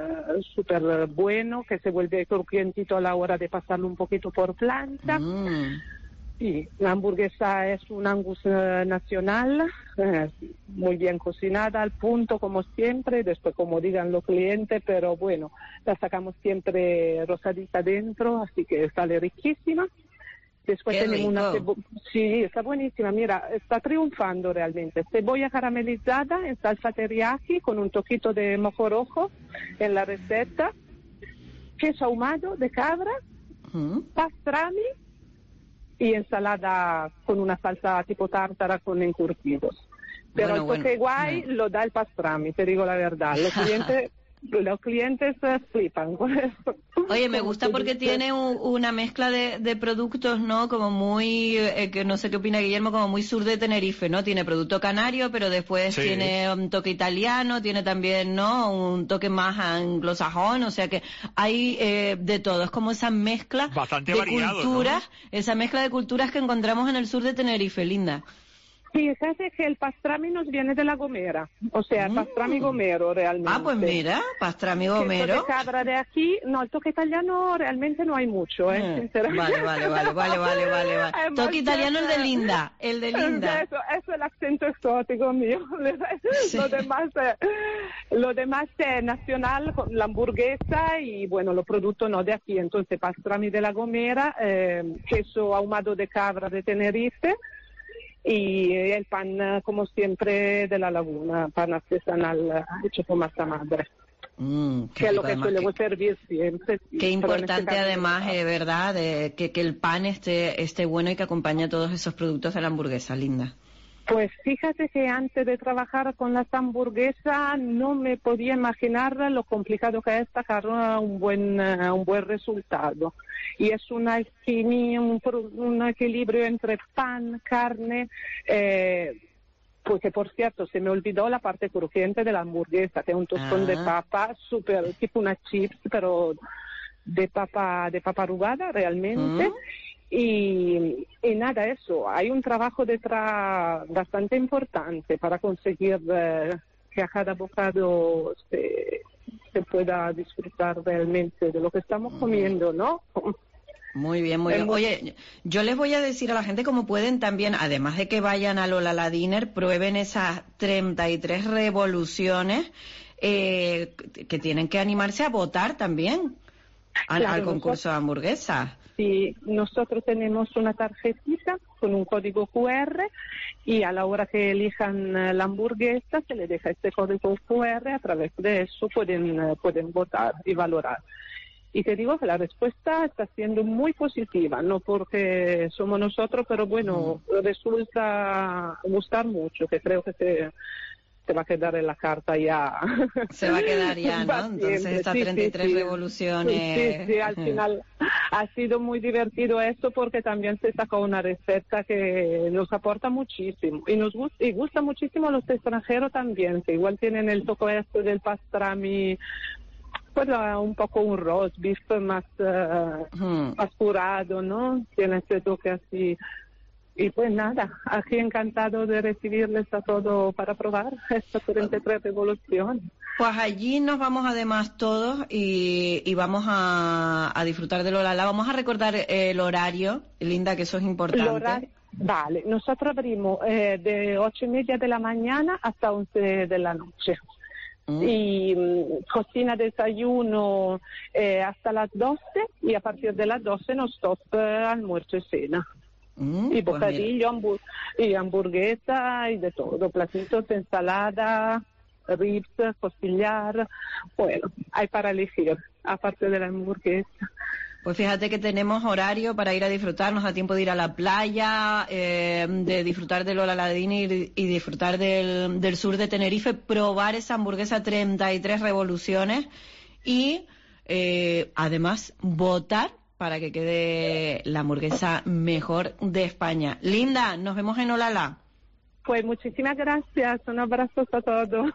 [SPEAKER 20] bueno, que se vuelve crujientito a la hora de pasarlo un poquito por plancha. Sí, la hamburguesa es un Angus nacional, muy bien cocinada, al punto como siempre, después como digan los clientes, pero bueno, la sacamos siempre rosadita dentro, así que sale riquísima. Después tenemos una sí, está buenísima, mira, está triunfando realmente. Cebolla caramelizada en salsa teriyaki con un toquito de mojo rojo en la receta, queso ahumado de cabra, pastrami y ensalada con una salsa tipo tártara con encurtidos. Pero el toque guay lo da el pastrami, te digo la verdad. Los clientes flipan con eso.
[SPEAKER 19] Oye, me gusta porque tiene una mezcla de productos, ¿no? Como muy, que no sé qué opina Guillermo, como muy sur de Tenerife, ¿no? Tiene producto canario, pero después tiene un toque italiano, tiene también, ¿no? Un toque más anglosajón, o sea que hay de todo. Es como esa mezcla
[SPEAKER 2] bastante
[SPEAKER 19] de
[SPEAKER 2] variado,
[SPEAKER 19] culturas,
[SPEAKER 2] ¿no?
[SPEAKER 19] Esa mezcla de culturas que encontramos en el sur de Tenerife, Linda.
[SPEAKER 20] Sí, se hace que el pastrami nos viene de la Gomera, o sea, pastrami gomero realmente.
[SPEAKER 19] Ah, pues mira, pastrami gomero.
[SPEAKER 20] De cabra de aquí, no, el toque italiano realmente no hay mucho, sinceramente.
[SPEAKER 19] Vale. Toque italiano el de Linda,
[SPEAKER 20] Eso es el acento exótico mío. Sí. Lo demás es nacional, con la hamburguesa y, bueno, los productos no de aquí, entonces pastrami de la Gomera, queso ahumado de cabra de Tenerife, y el pan, como siempre, de la laguna, pan artesanal hecho por masa madre. Que es lo que solemos servir siempre.
[SPEAKER 19] Qué importante además, ¿verdad? Que el pan esté bueno y que acompañe todos esos productos de la hamburguesa, Linda.
[SPEAKER 20] Pues fíjate que antes de trabajar con las hamburguesas no me podía imaginar lo complicado que es sacar un buen resultado. Y es un equilibrio entre pan, carne, porque por cierto se me olvidó la parte crujiente de la hamburguesa, que es un tostón de papa, súper tipo una chips, pero de papa arrugada realmente. Y nada, eso, hay un trabajo detrás bastante importante para conseguir que a cada bocado se pueda disfrutar realmente de lo que estamos comiendo, ¿no?
[SPEAKER 19] Muy bien. Oye, yo les voy a decir a la gente cómo pueden también, además de que vayan a Olala Dinner, prueben esas 33 revoluciones que tienen que animarse a votar también al concurso de hamburguesas.
[SPEAKER 20] Sí, nosotros tenemos una tarjetita con un código QR y a la hora que elijan la hamburguesa se les deja este código QR, a través de eso pueden votar y valorar. Y te digo que la respuesta está siendo muy positiva, no porque somos nosotros, pero bueno, resulta gustar mucho, que creo que se va a quedar en la carta ya.
[SPEAKER 19] Se va a quedar ya, ¿no? Entonces estas 33 revoluciones.
[SPEAKER 20] Sí, al final ha sido muy divertido esto porque también se sacó una receta que nos aporta muchísimo. Y gusta muchísimo a los extranjeros también, que igual tienen el toque esto del pastrami, pues un poco un roast beef más curado, ¿no? Tiene ese toque así. Y pues nada, aquí encantado de recibirles a todos para probar esta 33 revolución.
[SPEAKER 19] Pues allí nos vamos además todos y vamos a disfrutar del Olala. Vamos a recordar el horario, Linda, que eso es importante.
[SPEAKER 20] Vale, nosotros abrimos de 8:30 de la mañana hasta 11 de la noche. Y cocina, desayuno hasta las 12 y a partir de las 12 nos toca almuerzo y cena. Y bocadillo, y hamburguesa y de todo, platitos, ensalada, ribs, costillar, bueno, hay para elegir, aparte de la hamburguesa.
[SPEAKER 19] Pues fíjate que tenemos horario para ir a disfrutar, nos da tiempo de ir a la playa, de disfrutar del Olala Dinner y disfrutar del sur de Tenerife, probar esa hamburguesa 33 revoluciones y además votar para que quede la hamburguesa mejor de España. Linda, nos vemos en Olala.
[SPEAKER 20] Pues muchísimas gracias, un abrazo a todos.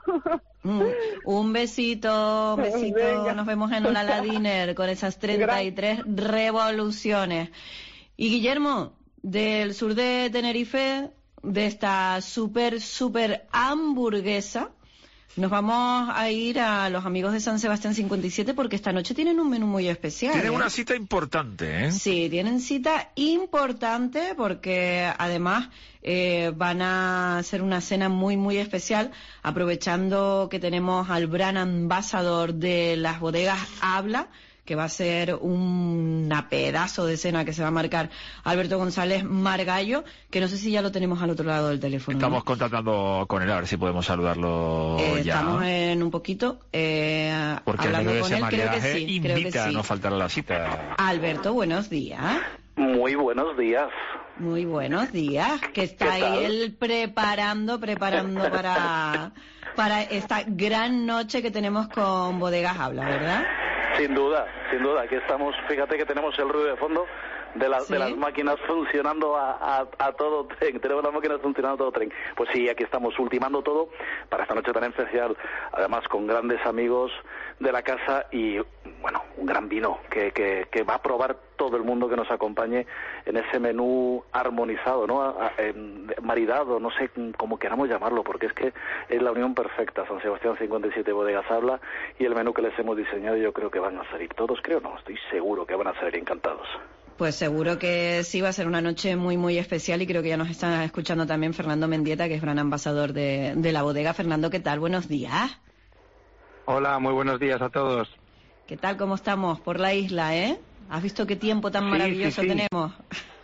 [SPEAKER 19] Un besito,
[SPEAKER 20] Venga.
[SPEAKER 19] Nos vemos en Olala Dinner con esas 33 revoluciones. Y Guillermo, del sur de Tenerife, de esta súper hamburguesa, nos vamos a ir a los amigos de San Sebastián 57 porque esta noche tienen un menú muy especial.
[SPEAKER 2] Tienen una cita importante, ¿eh?
[SPEAKER 19] Sí, tienen cita importante porque además van a hacer una cena muy especial, aprovechando que tenemos al Brand Ambassador de las bodegas Habla, que va a ser una pedazo de cena que se va a marcar Alberto González Margallo, que no sé si ya lo tenemos al otro lado del teléfono.
[SPEAKER 2] Estamos contactando con él, a ver si podemos saludarlo ya.
[SPEAKER 19] Estamos en un poquito
[SPEAKER 2] porque
[SPEAKER 19] hablando con él,
[SPEAKER 2] creo que sí. Invita a no faltar a la cita.
[SPEAKER 19] Alberto, buenos días.
[SPEAKER 21] Muy buenos días.
[SPEAKER 19] Muy buenos días, que está ahí él preparando para esta gran noche que tenemos con Bodegas Habla, ¿verdad?
[SPEAKER 21] Sin duda, aquí estamos, fíjate que tenemos el ruido de fondo de las máquinas funcionando a todo tren. Tenemos las máquinas funcionando a todo tren. Pues sí, aquí estamos ultimando todo para esta noche tan especial, además con grandes amigos de la casa y, bueno, un gran vino que va a probar todo el mundo que nos acompañe en ese menú armonizado, ¿no? Maridado, no sé cómo queramos llamarlo, porque es que es la unión perfecta. San Sebastián 57 Bodegas Habla, y el menú que les hemos diseñado, yo creo que van a salir todos, estoy seguro que van a salir encantados.
[SPEAKER 19] Pues seguro que sí, va a ser una noche muy, muy especial, y creo que ya nos está escuchando también Fernando Mendieta, que es gran ambasador de la bodega. Fernando, ¿qué tal? Buenos días.
[SPEAKER 3] Hola, muy buenos días a todos.
[SPEAKER 19] ¿Qué tal? ¿Cómo estamos por la isla, ¿Has visto qué tiempo tan maravilloso tenemos?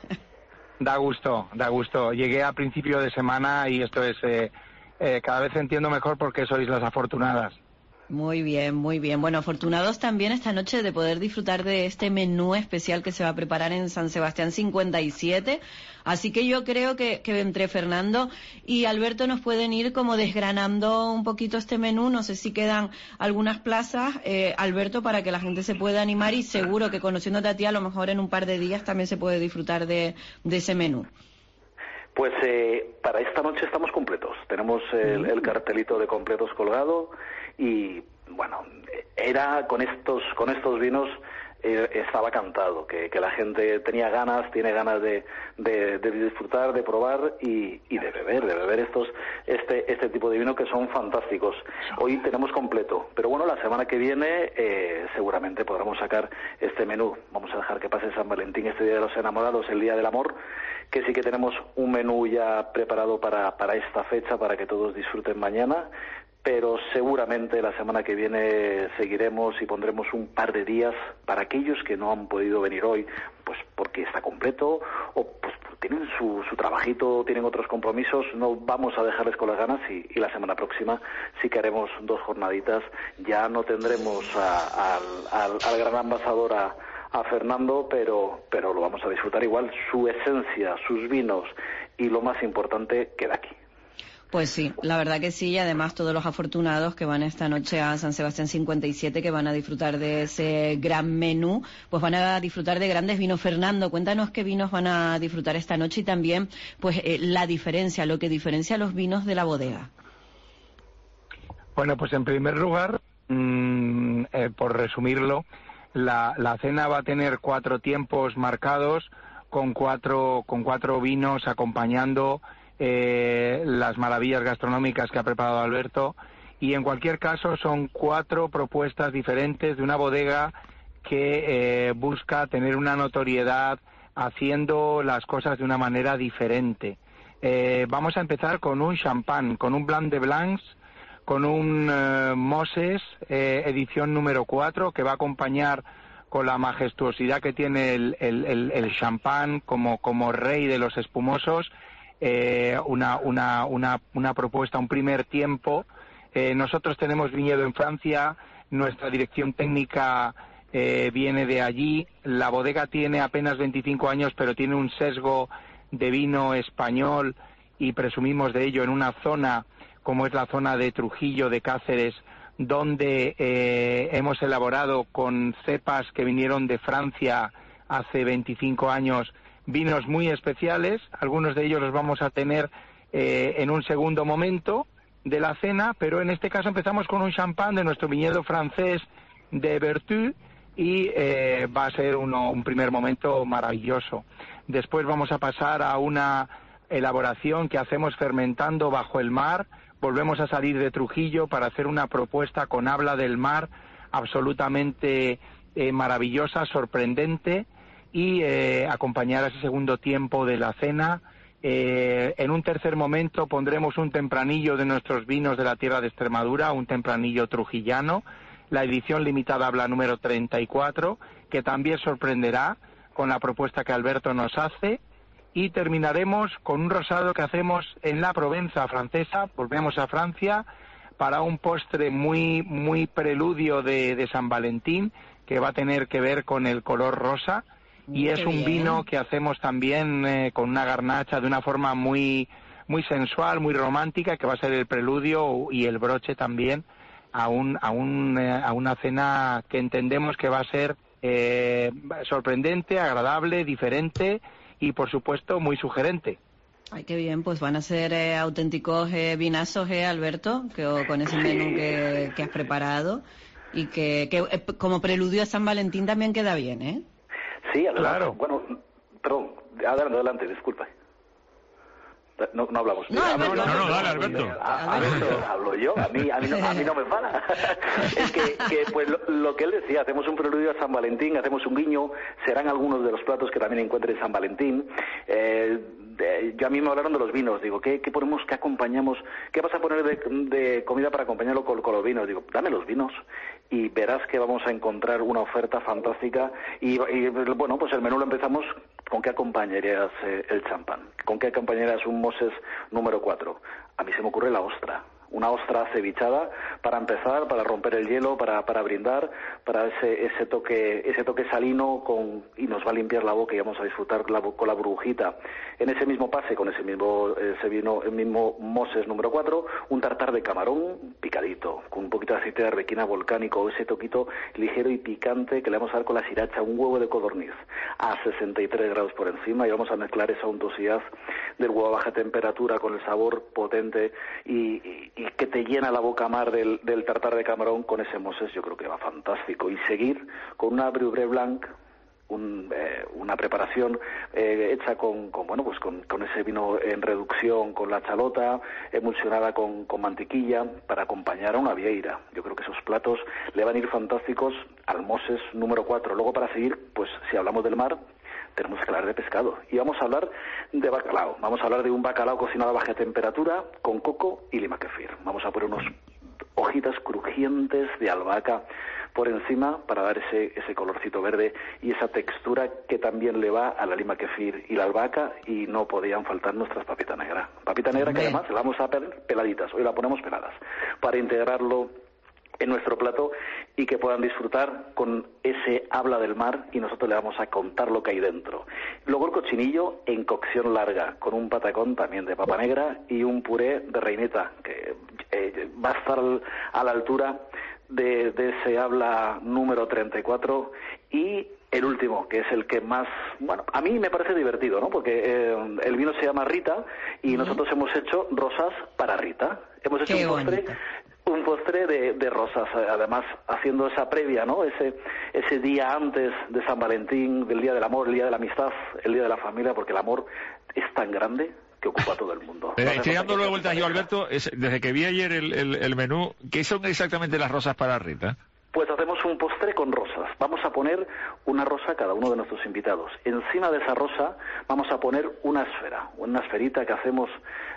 [SPEAKER 3] Da gusto. Llegué a principio de semana y esto es... cada vez entiendo mejor por qué sois las afortunadas.
[SPEAKER 19] Muy bien, muy bien. Bueno, afortunados también esta noche de poder disfrutar de este menú especial que se va a preparar en San Sebastián 57. Así que yo creo que entre Fernando y Alberto nos pueden ir como desgranando un poquito este menú. No sé si quedan algunas plazas, Alberto, para que la gente se pueda animar, y seguro que conociéndote a ti, a lo mejor en un par de días también se puede disfrutar de ese menú.
[SPEAKER 21] Pues para esta noche estamos completos. Tenemos el cartelito de completos colgado y, bueno, era con estos vinos estaba cantado, que la gente tiene ganas de disfrutar, de probar y de beber este tipo de vino, que son fantásticos. Hoy tenemos completo, pero bueno, la semana que viene seguramente podremos sacar este menú. Vamos a dejar que pase San Valentín, este Día de los Enamorados, el Día del Amor, que sí que tenemos un menú ya preparado para esta fecha, para que todos disfruten mañana. Pero seguramente la semana que viene seguiremos y pondremos un par de días para aquellos que no han podido venir hoy, pues porque está completo o pues tienen su trabajito, tienen otros compromisos. No vamos a dejarles con las ganas, y la semana próxima sí que haremos 2 jornaditas. Ya no tendremos al gran ambasador, a Fernando, pero lo vamos a disfrutar igual. Su esencia, sus vinos y lo más importante queda aquí.
[SPEAKER 19] Pues sí, la verdad que sí, y además todos los afortunados que van esta noche a San Sebastián 57, que van a disfrutar de ese gran menú, pues van a disfrutar de grandes vinos. Fernando, cuéntanos qué vinos van a disfrutar esta noche y también pues la diferencia, lo que diferencia a los vinos de la bodega.
[SPEAKER 3] Bueno, pues en primer lugar, por resumirlo, la cena va a tener 4 tiempos marcados con cuatro vinos acompañando las maravillas gastronómicas que ha preparado Alberto, y en cualquier caso son 4 propuestas diferentes de una bodega que busca tener una notoriedad haciendo las cosas de una manera diferente. Vamos a empezar con un champán, con un Blanc de Blancs, con un Moses edición número 4, que va a acompañar con la majestuosidad que tiene el champán como rey de los espumosos. Una propuesta, un primer tiempo. Nosotros tenemos viñedo en Francia, nuestra dirección técnica viene de allí. La bodega tiene apenas 25 años, pero tiene un sesgo de vino español, y presumimos de ello en una zona como es la zona de Trujillo, de Cáceres, donde hemos elaborado con cepas que vinieron de Francia hace 25 años vinos muy especiales. Algunos de ellos los vamos a tener en un segundo momento de la cena, pero en este caso empezamos con un champán de nuestro viñedo francés de Vertu, y va a ser un primer momento maravilloso. Después vamos a pasar a una elaboración que hacemos fermentando bajo el mar. Volvemos a salir de Trujillo para hacer una propuesta con habla del mar absolutamente maravillosa, sorprendente, y acompañar a ese segundo tiempo de la cena. En un tercer momento pondremos un tempranillo de nuestros vinos de la tierra de Extremadura, un tempranillo trujillano, la edición limitada habla número 34, que también sorprenderá con la propuesta que Alberto nos hace. Y terminaremos con un rosado que hacemos en la Provenza francesa. Volvemos a Francia para un postre muy preludio de San Valentín, que va a tener que ver con el color rosa. Y es un vino que hacemos también con una garnacha de una forma muy sensual, muy romántica, que va a ser el preludio y el broche también a una cena que entendemos que va a ser sorprendente, agradable, diferente y, por supuesto, muy sugerente.
[SPEAKER 19] Ay, qué bien, pues van a ser auténticos vinazos, Alberto, con ese menú que has preparado y que como preludio a San Valentín también queda bien, ¿eh?
[SPEAKER 21] Sí, claro. Bueno, perdón, adelante, disculpa. No hablamos.
[SPEAKER 2] No, dale, Alberto.
[SPEAKER 21] Alberto, hablo yo, a mí no me para. Es que pues lo que él decía, hacemos un preludio a San Valentín, hacemos un guiño, serán algunos de los platos que también encuentre San Valentín. A mí me hablaron de los vinos, digo, ¿qué ponemos, qué acompañamos? ¿Qué vas a poner de comida para acompañarlo con los vinos? Digo, dame los vinos y verás que vamos a encontrar una oferta fantástica y bueno, pues el menú lo empezamos. ¿Con qué acompañarías el champán? ¿Con qué acompañarías un Moses número 4? A mí se me ocurre la ostra. Una ostra cevichada para empezar, para romper el hielo, para brindar, para ese toque salino y nos va a limpiar la boca y vamos a disfrutar con la burbujita. En ese mismo pase, con ese mismo Moses número 4, un tartar de camarón picadito, con un poquito de aceite de arbequina volcánico, ese toquito ligero y picante que le vamos a dar con la sriracha, un huevo de codorniz a 63 grados por encima y vamos a mezclar esa untuosidad del huevo a baja temperatura con el sabor potente y que te llena la boca mar del tartar de camarón con ese Moses. Yo creo que va fantástico. Y seguir con una Brûlée Blanc, una preparación hecha con ese vino en reducción, con la chalota emulsionada con mantequilla para acompañar a una vieira. Yo creo que esos platos le van a ir fantásticos al Moses número 4. Luego, para seguir, pues si hablamos del mar, tenemos que hablar de pescado. Y vamos a hablar de bacalao. Vamos a hablar de un bacalao cocinado a baja temperatura con coco y lima kefir. Vamos a poner unos hojitas crujientes de albahaca por encima para dar ese colorcito verde y esa textura que también le va a la lima kefir y la albahaca, y no podían faltar nuestras papitas negras. Papita negra que además la vamos a poner peladitas. Hoy la ponemos peladas para integrarlo en nuestro plato y que puedan disfrutar con ese habla del mar y nosotros le vamos a contar lo que hay dentro. Luego el cochinillo en cocción larga con un patacón también de papa negra y un puré de reineta que va a estar a la altura de ese habla número 34. Y el último, que es el que más, bueno, a mí me parece divertido, ¿no? Porque el vino se llama Rita y nosotros hemos hecho rosas para Rita. Hemos hecho un postre de rosas, además haciendo esa previa, ¿no? Ese día antes de San Valentín, del Día del Amor, el Día de la Amistad, el Día de la Familia, porque el amor es tan grande que ocupa a todo el mundo.
[SPEAKER 2] Estoy dándole vueltas yo, Alberto, desde que vi ayer el menú, ¿qué son exactamente las rosas para Rita?
[SPEAKER 21] Pues hacemos un postre con rosas. Vamos a poner una rosa a cada uno de nuestros invitados. Encima de esa rosa vamos a poner una esferita que hacemos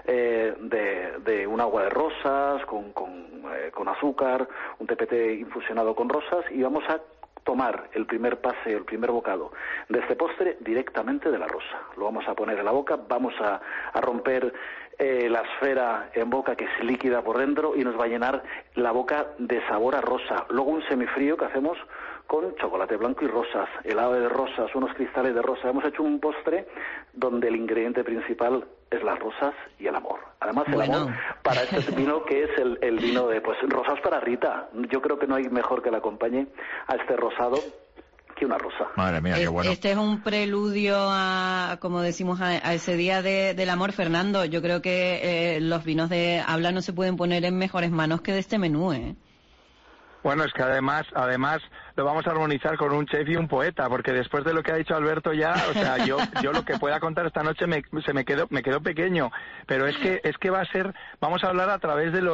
[SPEAKER 21] de un agua de rosas, con azúcar, un tepete infusionado con rosas, y vamos a tomar el primer bocado de este postre directamente de la rosa. Lo vamos a poner en la boca, vamos a romper la esfera en boca, que es líquida por dentro, y nos va a llenar la boca de sabor a rosa. Luego un semifrío que hacemos con chocolate blanco y rosas, helado de rosas, unos cristales de rosa. Hemos hecho un postre donde el ingrediente principal es las rosas y el amor. Además, el amor para este vino, que es el vino de rosas para Rita. Yo creo que no hay mejor que le acompañe a este rosado que una rosa.
[SPEAKER 2] Madre mía, qué bueno.
[SPEAKER 19] Este es un preludio a, como decimos, a ese día del amor, Fernando. Yo creo que los vinos de habla no se pueden poner en mejores manos que de este menú, ¿eh?
[SPEAKER 3] Bueno, es que además lo vamos a armonizar con un chef y un poeta, porque después de lo que ha dicho Alberto ya, o sea, yo lo que pueda contar esta noche me quedó pequeño, pero es que va a ser, vamos a hablar a través de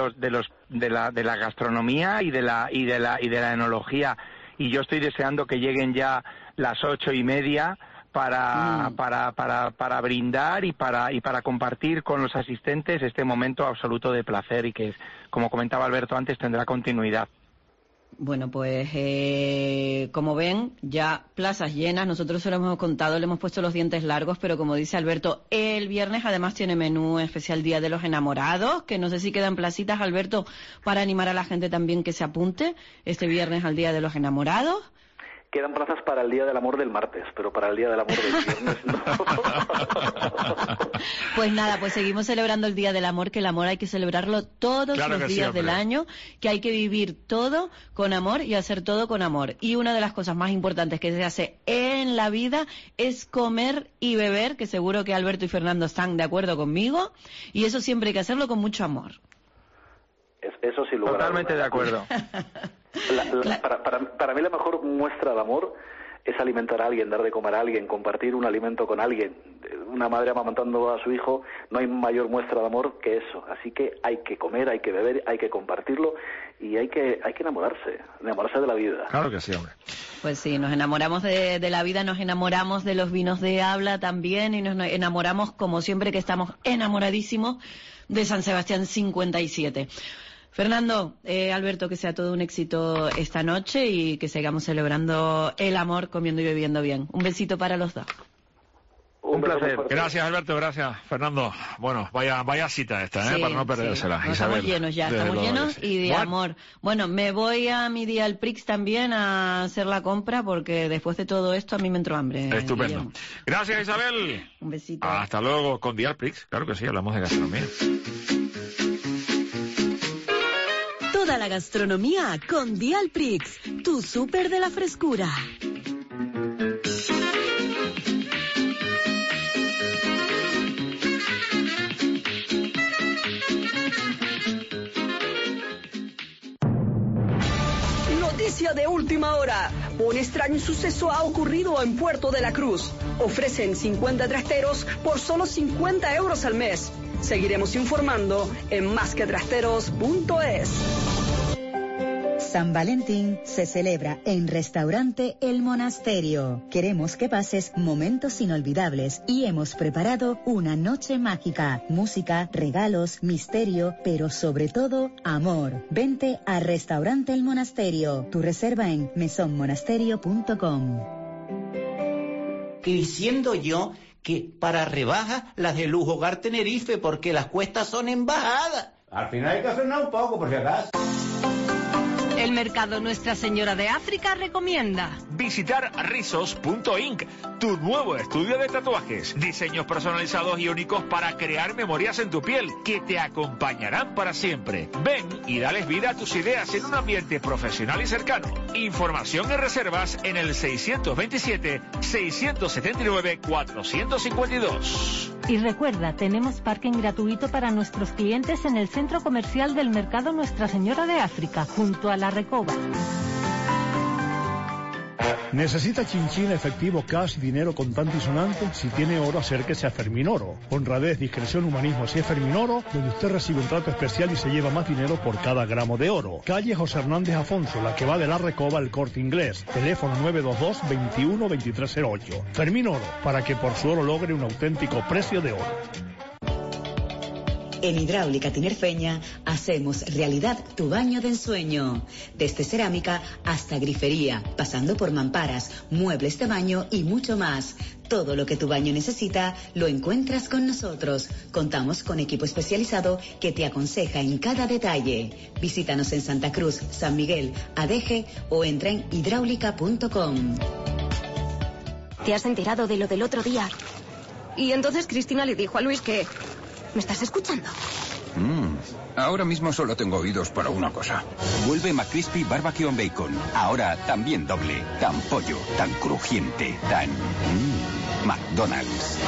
[SPEAKER 3] la gastronomía y de la enología, y yo estoy deseando que lleguen ya las 8:30 para brindar y para compartir con los asistentes este momento absoluto de placer, y que, como comentaba Alberto antes, tendrá continuidad.
[SPEAKER 19] Bueno, pues como ven, ya plazas llenas. Nosotros se lo hemos contado, le hemos puesto los dientes largos, pero como dice Alberto, el viernes además tiene menú especial Día de los Enamorados, que no sé si quedan placitas, Alberto, para animar a la gente también que se apunte este viernes al Día de los Enamorados.
[SPEAKER 21] Quedan plazas para el Día del Amor del martes, pero para el Día del Amor del viernes no.
[SPEAKER 19] Pues nada, pues seguimos celebrando el Día del Amor, que el amor hay que celebrarlo todos los días del año, que hay que vivir todo con amor y hacer todo con amor. Y una de las cosas más importantes que se hace en la vida es comer y beber, que seguro que Alberto y Fernando están de acuerdo conmigo, y eso siempre hay que hacerlo con mucho amor.
[SPEAKER 21] Eso sí,
[SPEAKER 3] totalmente de acuerdo.
[SPEAKER 21] Para mí la mejor muestra de amor es alimentar a alguien, dar de comer a alguien, compartir un alimento con alguien. Una madre amamantando a su hijo, no hay mayor muestra de amor que eso. Así que hay que comer, hay que beber, hay que compartirlo y hay que enamorarse de la vida.
[SPEAKER 2] Claro que sí, hombre.
[SPEAKER 19] Pues sí, nos enamoramos de la vida, nos enamoramos de los vinos de habla también, y nos enamoramos, como siempre que estamos enamoradísimos, de San Sebastián 57. Fernando, Alberto, que sea todo un éxito esta noche y que sigamos celebrando el amor, comiendo y bebiendo bien. Un besito para los dos.
[SPEAKER 3] Un placer.
[SPEAKER 2] Gracias, Alberto, gracias, Fernando. Bueno, vaya cita esta, para no perdérsela.
[SPEAKER 19] Sí. Estamos llenos ya, estamos llenos y de amor. Bueno, me voy a mi día al Prix también a hacer la compra, porque después de todo esto a mí me entró hambre.
[SPEAKER 2] Estupendo.
[SPEAKER 19] Guillermo.
[SPEAKER 2] Gracias, Isabel.
[SPEAKER 19] Un besito.
[SPEAKER 2] Hasta luego con Día al Prix. Claro que sí, hablamos de gastronomía.
[SPEAKER 4] Toda la gastronomía con Dial Prix, tu súper de la frescura.
[SPEAKER 6] Noticia de última hora. Un extraño suceso ha ocurrido en Puerto de la Cruz. Ofrecen 50 trasteros por solo 50 euros al mes. Seguiremos informando en masquetrasteros.es.
[SPEAKER 5] San Valentín se celebra en Restaurante El Monasterio. Queremos que pases momentos inolvidables y hemos preparado una noche mágica. Música, regalos, misterio, pero sobre todo, amor. Vente a Restaurante El Monasterio. Tu reserva en mesonmonasterio.com.
[SPEAKER 17] Y diciendo yo que para rebajas las de Lujo Hogar Tenerife, porque las cuestas son en bajada. Al final hay que frenar un poco, por si acaso.
[SPEAKER 22] El mercado Nuestra Señora de África recomienda
[SPEAKER 2] visitar rizos.inc, tu nuevo estudio de tatuajes. Diseños personalizados y únicos para crear memorias en tu piel que te acompañarán para siempre. Ven y dales vida a tus ideas en un ambiente profesional y cercano. Información y reservas en el 627-679-452.
[SPEAKER 22] Y recuerda, tenemos parking gratuito para nuestros clientes en el centro comercial del mercado Nuestra Señora de África, junto a la Recoba.
[SPEAKER 23] ¿Necesita chinchín, efectivo, cash, dinero contante y sonante? Si tiene oro, acérquese a Fermín Oro. Honradez, discreción, humanismo, si es Fermín Oro, donde usted recibe un trato especial y se lleva más dinero por cada gramo de oro. Calle José Hernández Afonso, la que va de la Recoba al Corte Inglés. Teléfono 922-21-2308. Fermín Oro, para que por su oro logre un auténtico precio de oro.
[SPEAKER 5] En Hidráulica Tinerfeña hacemos realidad tu baño de ensueño. Desde cerámica hasta grifería, pasando por mamparas, muebles de baño y mucho más. Todo lo que tu baño necesita lo encuentras con nosotros. Contamos con equipo especializado que te aconseja en cada detalle. Visítanos en Santa Cruz, San Miguel, Adeje o entra en hidráulica.com.
[SPEAKER 24] ¿Te has enterado de lo del otro día? Y entonces Cristina le dijo a Luis que... ¿Me estás escuchando?
[SPEAKER 25] Ahora mismo solo tengo oídos para una cosa.
[SPEAKER 26] Vuelve McCrispy Barbecue and Bacon. Ahora también doble. Tan pollo, tan crujiente, tan... McDonald's.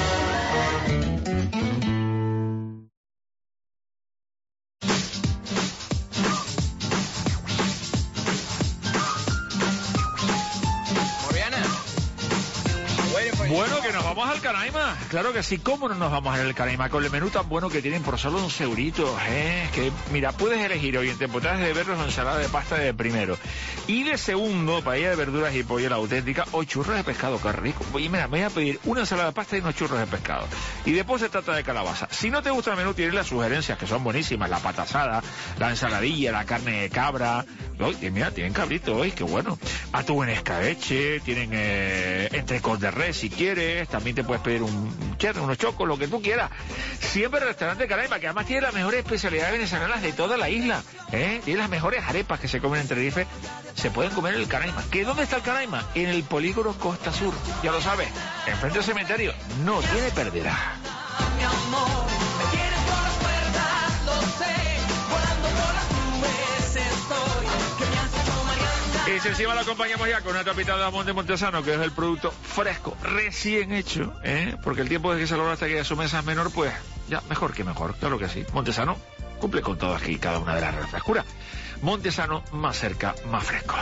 [SPEAKER 2] Bueno, que nos vamos al Canaima. Claro que sí, ¿cómo no nos vamos al Canaima? Con el menú tan bueno que tienen por solo 11 euritos, que mira, puedes elegir hoy en temporadas de verlos ensalada de pasta de primero. Y de segundo, paella de verduras y pollo la auténtica, o churros de pescado, qué rico. Y mira, me voy a pedir una ensalada de pasta y unos churros de pescado. Y después se trata de calabaza. Si no te gusta el menú, tienes las sugerencias, que son buenísimas. La pata asada, la ensaladilla, la carne de cabra. Oye, mira, tienen cabrito hoy, qué bueno. Atún en escabeche, tienen entrecot de res si quieres, quieres, también te puedes pedir un cherry, unos chocos, lo que tú quieras. Siempre el restaurante Canaima, que además tiene las mejores especialidades venezolanas de toda la isla, tiene las mejores arepas que se comen en Tenerife, se pueden comer en el Canaima. ¿Que dónde está el Canaima? En el polígono Costa Sur, ya lo sabes, enfrente del cementerio, no tiene pérdida.
[SPEAKER 7] Mi amor, me tienes por las puertas, lo sé, volando por las nubes estoy, que me hace como Mariana.
[SPEAKER 2] Y si encima lo acompañamos ya con una tapita de jamón de Montesano, que es el producto fresco, recién hecho, porque el tiempo de que se logra hasta que su mesa es menor, pues ya mejor que mejor, claro que sí. Montesano cumple con todas y cada una de las refrescuras. Montesano, más cerca, más fresco.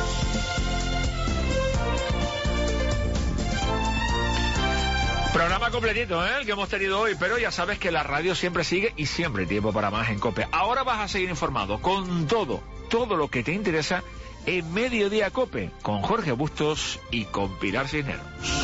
[SPEAKER 2] Programa completito, el que hemos tenido hoy, pero ya sabes que la radio siempre sigue y siempre hay tiempo para más en COPE. Ahora vas a seguir informado con todo lo que te interesa en Mediodía COPE, con Jorge Bustos y con Pilar Cisneros.